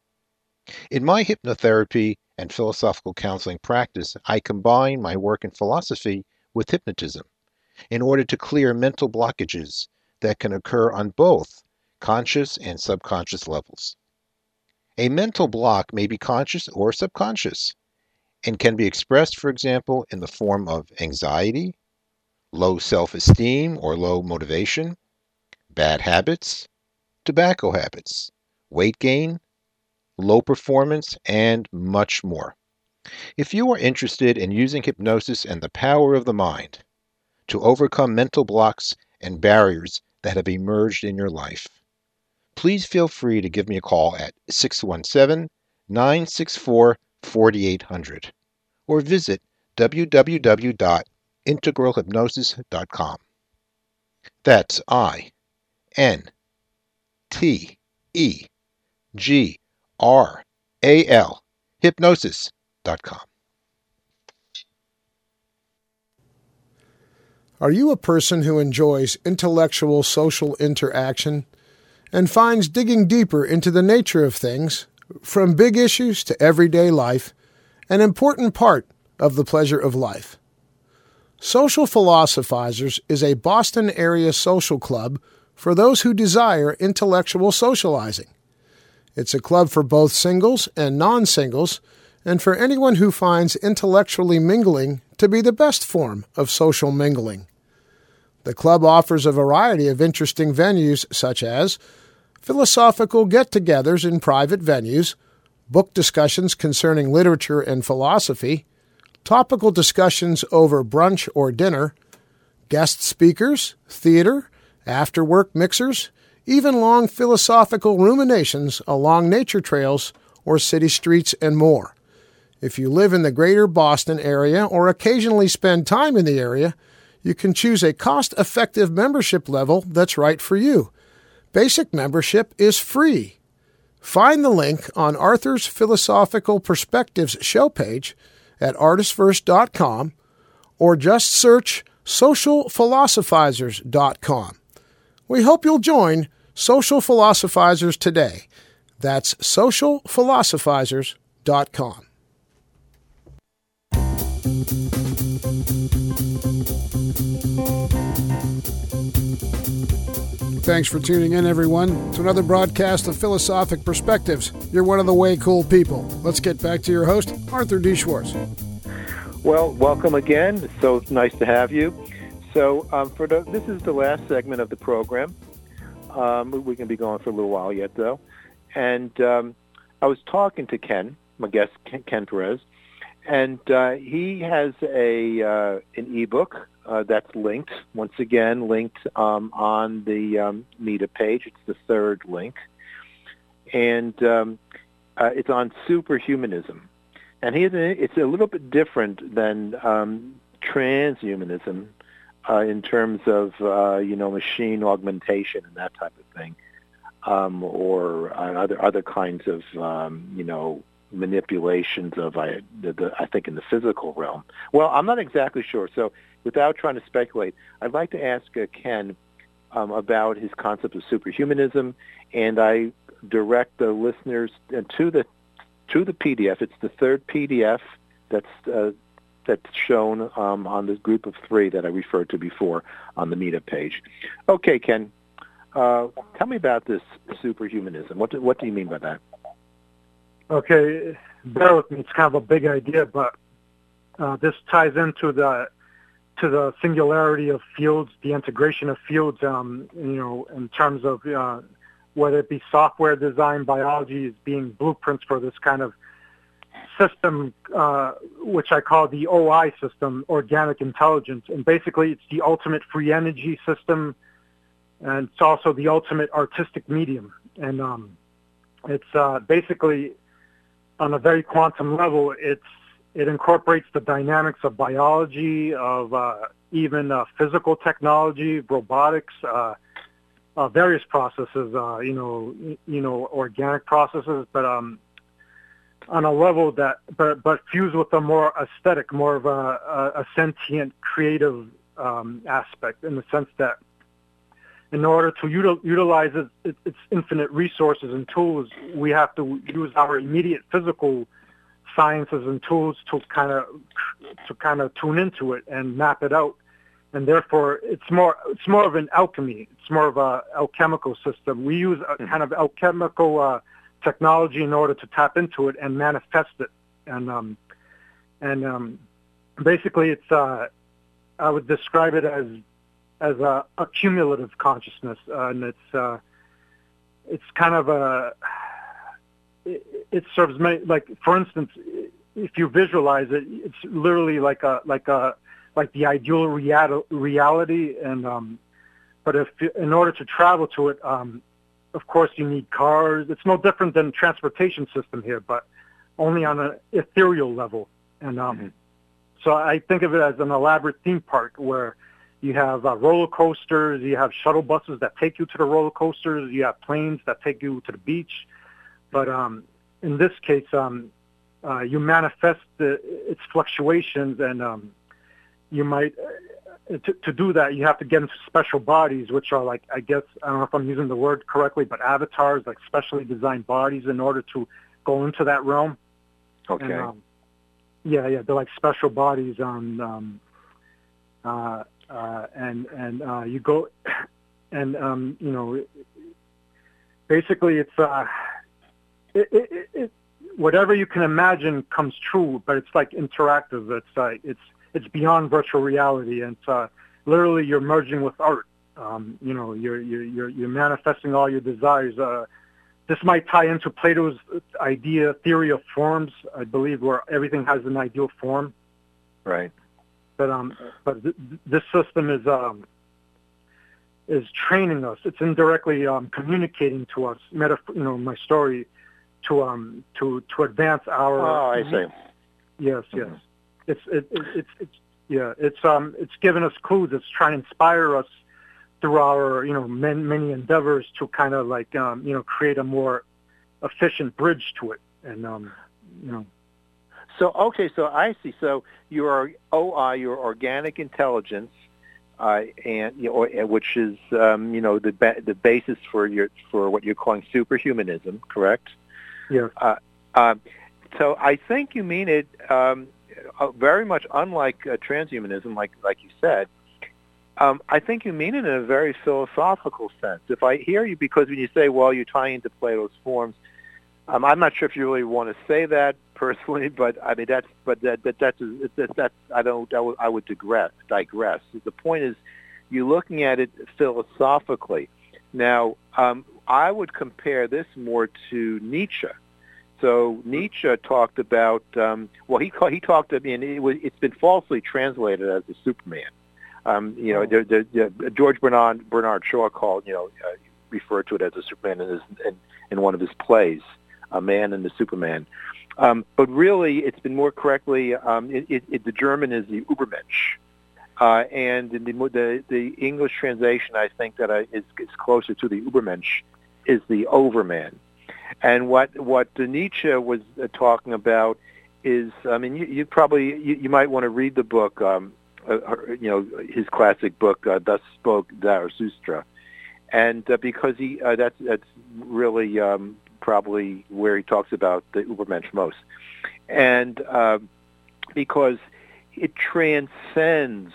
In my hypnotherapy and philosophical counseling practice, I combine my work in philosophy with hypnotism in order to clear mental blockages that can occur on both conscious and subconscious levels. A mental block may be conscious or subconscious and can be expressed, for example, in the form of anxiety, low self-esteem or low motivation, bad habits, tobacco habits, weight gain, low performance, and much more. If you are interested in using hypnosis and the power of the mind to overcome mental blocks and barriers that have emerged in your life, please feel free to give me a call at six one seven, nine six four, four eight zero zero or visit w w w dot integral hypnosis dot com. That's I N T E G R A L, hypnosis dot com. Are you a person who enjoys intellectual social interaction and finds digging deeper into the nature of things, from big issues to everyday life, an important part of the pleasure of life? Social Philosophizers is a Boston area social club for those who desire intellectual socializing. It's a club for both singles and non-singles, and for anyone who finds intellectually mingling to be the best form of social mingling. The club offers a variety of interesting venues such as philosophical get-togethers in private venues, book discussions concerning literature and philosophy, topical discussions over brunch or dinner, guest speakers, theater, after-work mixers, even long philosophical ruminations along nature trails or city streets, and more. If you live in the greater Boston area or occasionally spend time in the area, you can choose a cost-effective membership level that's right for you. Basic membership is free. Find the link on Arthur's Philosophical Perspectives show page at artist first dot com or just search social philosophizers dot com. We hope you'll join Social Philosophizers today. That's social philosophizers dot com. Thanks for tuning in, everyone, to another broadcast of Philosophic Perspectives. You're one of the way cool people. Let's get back to your host, Arthur D. Schwartz. Well, welcome again. It's so nice to have you. So um, for the, this is the last segment of the program. Um, we can be going for a little while yet, though. And um, I was talking to Ken, my guest, Ken, Ken Perez, and uh, he has a uh, an ebook uh, that's linked, once again, linked um, on the um, Meetup page. It's the third link. And um, uh, it's on superhumanism. And he has a, it's a little bit different than um, transhumanism uh, in terms of, uh, you know, machine augmentation and that type of thing, um, or uh, other other kinds of, um, you know, manipulations of, I, the, the, I think, in the physical realm. Well, I'm not exactly sure. So without trying to speculate, I'd like to ask uh, Ken um, about his concept of superhumanism, and I direct the listeners to the to the P D F. It's the third P D F that's uh, that's shown um, on the group of three that I referred to before on the Meetup page. Okay, Ken, uh, tell me about this superhumanism. What do, what do you mean by that? Okay, bear with me. It's kind of a big idea, but uh, this ties into the to the singularity of fields, the integration of fields. Um, you know, in terms of uh, whether it be software design, biology is being blueprints for this kind of system, uh, which I call the O I system, organic intelligence. And basically, it's the ultimate free energy system, and it's also the ultimate artistic medium. And um, it's uh, basically, on a very quantum level, it's it incorporates the dynamics of biology, of uh, even uh, physical technology, robotics, uh, uh, various processes, uh, you know, you know, organic processes, but um, on a level that, but but fused with a more aesthetic, more of a, a, a sentient, creative um, aspect, in the sense that, in order to util, utilize its, its, its infinite resources and tools, we have to use our immediate physical sciences and tools to kind of to kind of tune into it and map it out. And therefore, it's more it's more of an alchemy. It's more of a alchemical system. We use a kind of alchemical uh, technology in order to tap into it and manifest it. And um, and um, basically, it's uh, I would describe it as as a, a cumulative consciousness, uh, and it's uh, it's kind of a it, it serves many, like, for instance, if you visualize it, it's literally like a like a like the ideal real, reality, and um, but if in order to travel to it, um, of course you need cars. It's no different than transportation system here, but only on an ethereal level. And um, mm-hmm. so I think of it as an elaborate theme park where you have uh, roller coasters, you have shuttle buses that take you to the roller coasters, you have planes that take you to the beach. But um, in this case, um, uh, you manifest the, its fluctuations, and um, you might, uh, to, to do that, you have to get into special bodies, which are like, I guess, I don't know if I'm using the word correctly, but avatars, like specially designed bodies in order to go into that realm. Okay. And, um, yeah, yeah, they're like special bodies on, um, uh, uh, and and uh, you go, and um, you know, basically it's uh, it, it, it, whatever you can imagine comes true, but it's like interactive. It's like uh, it's it's beyond virtual reality, and it's, uh, literally you're merging with art. Um, you know, you're you're you're you're manifesting all your desires. Uh, this might tie into Plato's idea, theory of forms, I believe, where everything has an ideal form. Right. But um, but th- this system is um, is training us. It's indirectly um, communicating to us. Metaf- you know, my story to um to to advance our. Oh, I see. Yes, yes. Mm-hmm. It's it, it, it's it's yeah. It's um it's giving us clues. It's trying to inspire us through our you know many, many endeavors to kind of like um you know create a more efficient bridge to it. And um, you know. So okay, so I see. So you are O I, your organic intelligence, uh, and you know, which is um, you know the ba- the basis for your for what you're calling superhumanism, correct? Yes. Uh, um, so I think you mean it um, uh, very much unlike uh, transhumanism, like like you said. Um, I think you mean it in a very philosophical sense. If I hear you, because when you say, well, you're tying into Plato's forms, um, I'm not sure if you really want to say that personally, but I mean that's but that that that's that, that's I don't I would, I would digress digress. The point is, you're looking at it philosophically. Now, um, I would compare this more to Nietzsche. So Nietzsche talked about um, well, he he talked. I mean, it was, it's been falsely translated as a Superman. Um, you know, the, the, the, George Bernard Bernard Shaw called you know uh, referred to it as a Superman in, his, in, in one of his plays, A Man and the Superman. Um, but really, it's been more correctly. Um, it, it, it, the German is the Übermensch, uh, and in the, the the English translation, I think that I, is, is closer to the Übermensch, is the Overman. And what what Nietzsche was uh, talking about is, I mean, you, you probably you, you might want to read the book. Um, uh, you know, his classic book, uh, "Thus Spoke Zarathustra," and uh, because he uh, that's that's really. Um, probably where he talks about the Übermensch most. And uh, because it transcends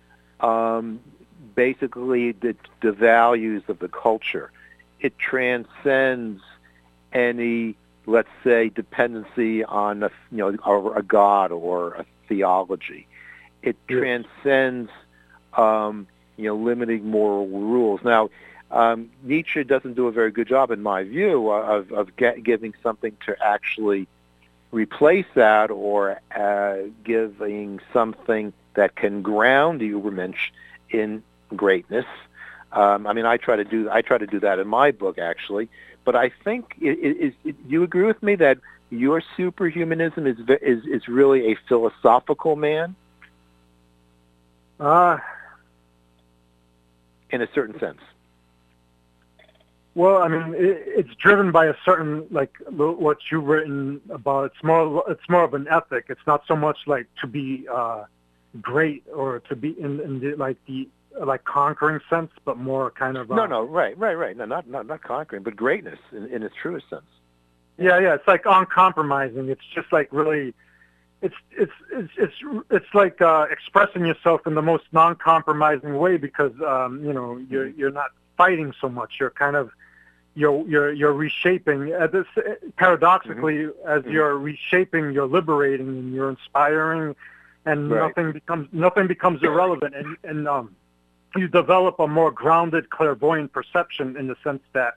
um, basically the, the values of the culture. It transcends any, let's say, dependency on a, you know, a, a god or a theology. It yes. transcends, um, you know, limiting moral rules. Now, Um, Nietzsche doesn't do a very good job, in my view, of, of get, giving something to actually replace that, or uh, giving something that can ground the Übermensch in greatness. Um, I mean, I try to do I try to do that in my book, actually. But I think it, it, it, it, you agree with me that your superhumanism is is is really a philosophical man, uh, in a certain sense. Well, I mean, it, it's driven by a certain, like, what you've written about. It's more, it's more of an ethic. It's not so much like to be uh, great or to be in, in the, like the like conquering sense, but more kind of. Uh, no, no, right, right, right. No, not not not conquering, but greatness in, in its truest sense. Yeah, yeah. It's like uncompromising. It's just like really, it's it's it's it's it's like uh, expressing yourself in the most non-compromising way, because um, you know you're you're not fighting so much. You're kind of you're you're you're reshaping. Uh, this, paradoxically, mm-hmm. as mm-hmm. you're reshaping, you're liberating and you're inspiring, and right. nothing becomes nothing becomes irrelevant. And and um, you develop a more grounded, clairvoyant perception, in the sense that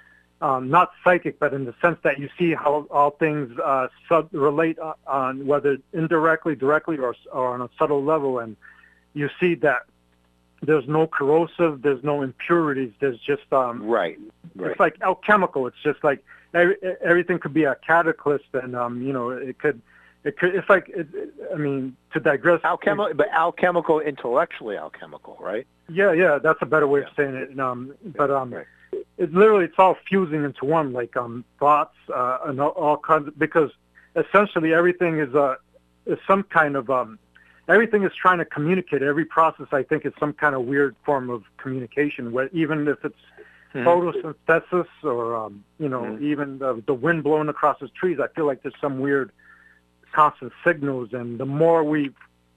um, not psychic, but in the sense that you see how all things uh, sub relate on, whether indirectly, directly, or or on a subtle level, and you see that. There's no corrosive. There's no impurities. There's just um. Right. Right. It's like alchemical. It's just like every, everything could be a cataclysm, and um, you know, it could, it could. It's like, it, it, I mean, to digress. Alchemical, but alchemical, intellectually alchemical, right? Yeah, yeah. That's a better way yeah. of saying it. And, um, but um, right. it's literally it's all fusing into one, like um, thoughts uh, and all, all kinds of, because essentially everything is uh is some kind of um. Everything is trying to communicate. Every process, I think, is some kind of weird form of communication, where even if it's mm-hmm. photosynthesis or, um, you know, mm-hmm. even the, the wind blowing across the trees, I feel like there's some weird constant signals. And the more we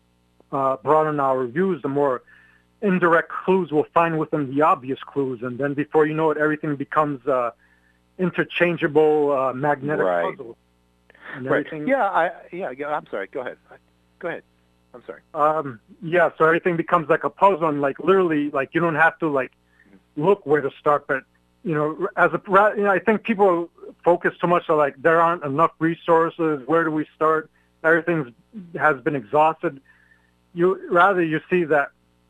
uh, broaden our views, the more indirect clues we'll find within the obvious clues. And then before you know it, everything becomes uh, interchangeable uh, magnetic right. puzzle. And right. everything... Yeah, I, yeah, yeah, I'm sorry. Go ahead. Go ahead. I'm sorry. Um, yeah, so everything becomes like a puzzle, and like literally, like you don't have to like look where to start, but you know, as a, you know, I think people focus too much on like there aren't enough resources. Where do we start? Everything has been exhausted. You rather you see that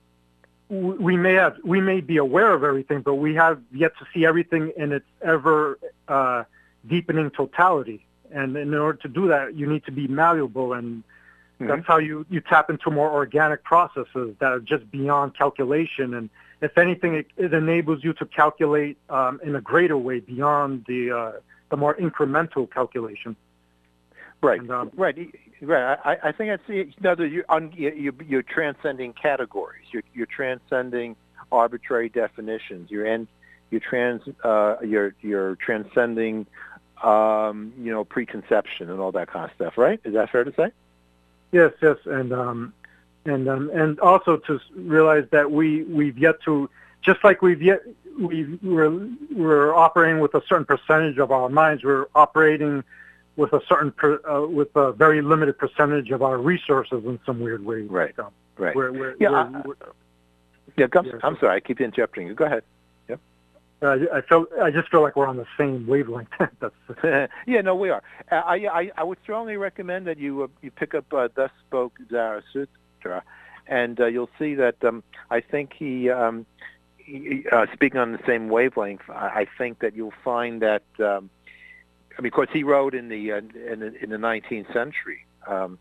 we may have we may be aware of everything, but we have yet to see everything in its ever uh, deepening totality. And in order to do that, you need to be malleable, and that's how you, you tap into more organic processes that are just beyond calculation. And if anything, it, it enables you to calculate um, in a greater way beyond the uh, the more incremental calculation. Right, and, um, right, right. I, I think it's you know you're, you're you're transcending categories. You're you're transcending arbitrary definitions. You're in, you're trans uh, you're you're transcending um, you know preconception and all that kind of stuff. Right? Is that fair to say? Yes, yes, and um, and um, and also to realize that we we've yet to, just like we've yet we we're we're operating with a certain percentage of our minds. We're operating with a certain per, uh, with a very limited percentage of our resources in some weird way. Right. So right. We're, we're, yeah. we're, I, we're, yeah. I'm, yeah. I'm sorry. I keep interrupting you. Go ahead. Yep. Uh, I feel. I just feel like we're on the same wavelength. That's. yeah. No, we are. I, I I would strongly recommend that you uh, you pick up uh, Thus Spoke Zarathustra, and uh, you'll see that um, I think he. Um, he uh, speaking on the same wavelength, I, I think that you'll find that. Um, I mean, of course, he wrote in the uh, in the in the nineteenth century, um,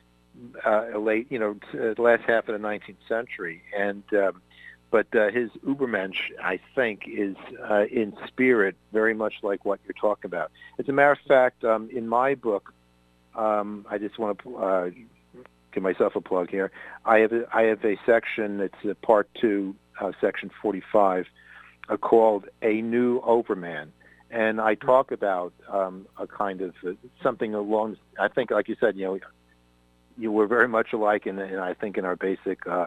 uh, late, you know, t- the last half of the nineteenth century, and um, but uh, his Übermensch, I think, is uh, in spirit very much like what you're talking about. As a matter of fact, um, in my book, um, I just want to uh, give myself a plug here. I have a, I have a section. It's a part two, uh, section forty-five, uh, called "A New Overman." And I talk about um, a kind of uh, something along. I think, like you said, you know, you were very much alike, in, in I think, in our basic uh,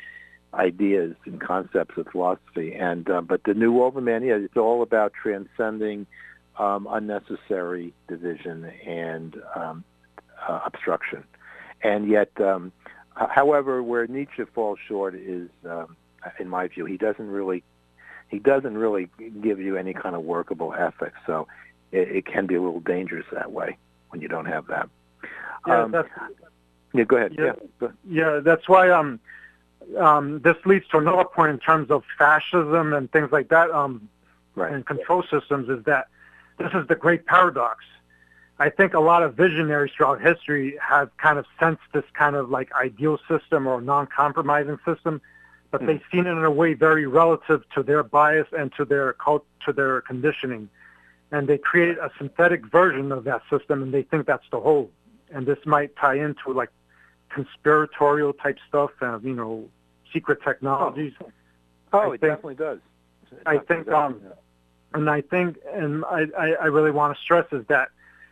ideas and concepts of philosophy. And uh, but the new Overman, yeah, it's all about transcending um, unnecessary division and um, uh, obstruction. And yet, um, however, where Nietzsche falls short is, um, in my view, he doesn't really. He doesn't really give you any kind of workable ethics, so it, it can be a little dangerous that way when you don't have that. Yeah, um, that's, yeah go ahead. Yeah, yeah, yeah that's why um, um, this leads to another point in terms of fascism and things like that, um, right. and control systems, is that this is the great paradox. I think a lot of visionaries throughout history have kind of sensed this kind of like ideal system or non-compromising system, but they've seen it in a way very relative to their bias and to their cult, to their conditioning. And they created a synthetic version of that system, and they think that's the whole. And this might tie into like conspiratorial type stuff and, you know, secret technologies. Oh, oh it think, definitely does. It I definitely think, does. um, and I think, and I, I, I really want to stress is that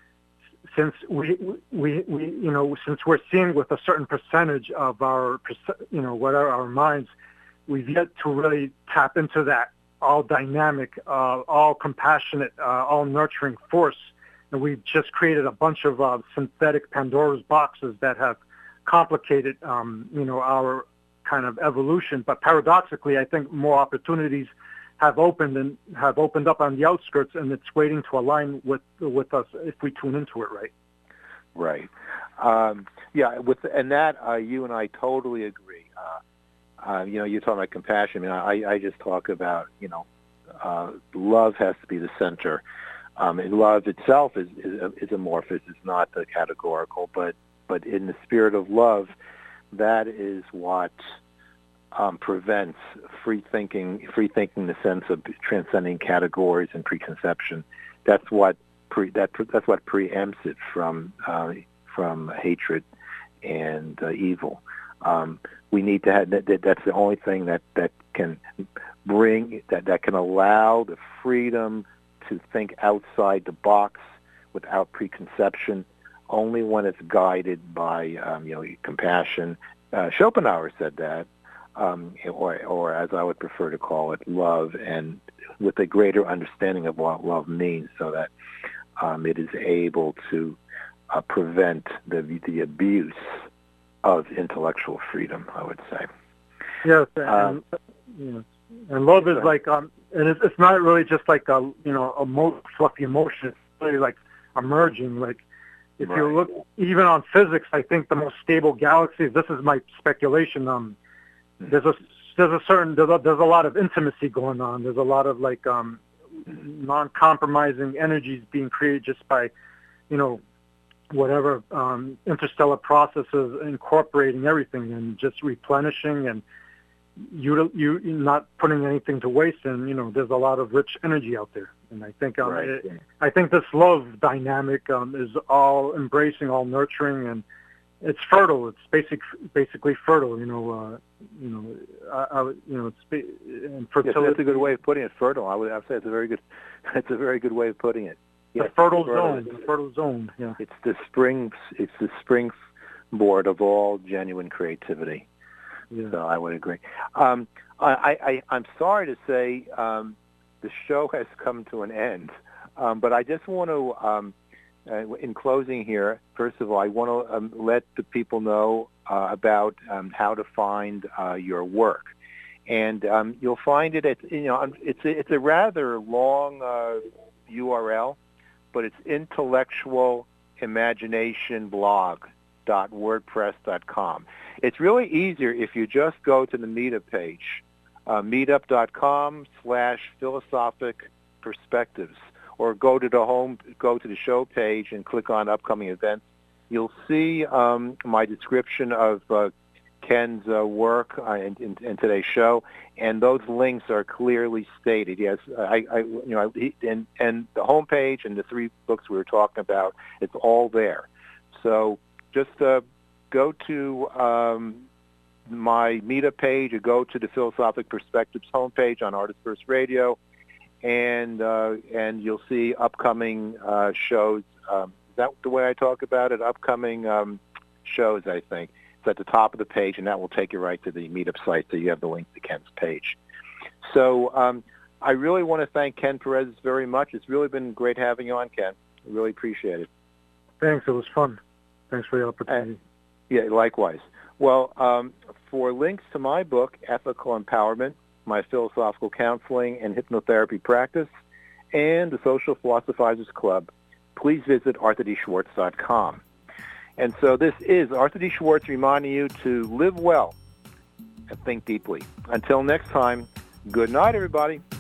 since we, we, we, you know, since we're seeing with a certain percentage of our, you know, whatever our minds, we've yet to really tap into that all dynamic, uh, all compassionate, uh, all nurturing force. And we've just created a bunch of uh, synthetic Pandora's boxes that have complicated, um, you know, our kind of evolution. But paradoxically, I think more opportunities have opened and have opened up on the outskirts, and it's waiting to align with with us if we tune into it right. Right. Um, yeah. With and that, uh, you and I totally agree. Uh, uh, you know, you're talking about compassion. I mean, I, I just talk about, you know, uh, love has to be the center. Um, and love itself is, is is amorphous. It's not the categorical, but but in the spirit of love, that is what Um, prevents free thinking, free thinking in the sense of transcending categories and preconception. That's what pre, that that's what preempts it from uh, from hatred and uh, evil. Um, we need to have that, that. That's the only thing that, that can bring that that can allow the freedom to think outside the box without preconception. Only when it's guided by um, you know compassion. Uh, Schopenhauer said that. Um, or, or as I would prefer to call it, love, and with a greater understanding of what love means, so that um, it is able to uh, prevent the the abuse of intellectual freedom, I would say. Yes, and, um, yes. and love is like, um, and it's, it's not really just like a you know a mo- fluffy emotion. It's really like emerging. Like if right. you look even on physics, I think the most stable galaxies. This is my speculation. Um. There's a there's a certain there's a, there's a lot of intimacy going on. There's a lot of like um, non-compromising energies being created just by, you know, whatever um, interstellar processes incorporating everything and just replenishing and you you not putting anything to waste, and you know there's a lot of rich energy out there, and I think um, Right. it, I think this love dynamic um, is all embracing, all nurturing, and it's fertile. It's basic, basically fertile. You know, uh, you know, I, I, would- you know, it's ba- and Yes, fertility. that's a good way of putting it. Fertile. I would. I would say it's a very good. It's a very good way of putting it. The Yes, fertile fertile. zone. The fertile zone. Yeah. It's the spring. It's the springboard of all genuine creativity. Yeah. So I would agree. Um, I, I, I'm sorry to say um, the show has come to an end, um, but I just want to, um, uh, in closing here, first of all, I want to um, let the people know uh, about um, how to find uh, your work, and um, you'll find it at you know it's a, it's a rather long uh, U R L, but it's intellectual imagination blog dot wordpress dot com. It's really easier if you just go to the Meetup page, uh, meetup dot com slash philosophic perspectives, or go to the home, go to the show page and click on upcoming events. You'll see um, my description of uh, Ken's uh, work uh, in, in, in today's show, and those links are clearly stated. Yes, I, I you know, he, and and the homepage and the three books we were talking about, it's all there. So just uh, go to um, my Meetup page, or go to the Philosophic Perspectives homepage on Artist First Radio, and uh, and you'll see upcoming uh, shows. Um, is that the way I talk about it? Upcoming um, shows, I think. It's at the top of the page, and that will take you right to the Meetup site, so you have the link to Ken's page. So um, I really want to thank Ken Perez very much. It's really been great having you on, Ken. I really appreciate it. Thanks. It was fun. Thanks for the opportunity. And, yeah, likewise. Well, um, for links to my book, Ethical Empowerment, my philosophical counseling and hypnotherapy practice, and the Social Philosophizers Club, please visit arthur d schwartz dot com. And so this is Arthur D. Schwartz reminding you to live well and think deeply. Until next time, good night, everybody.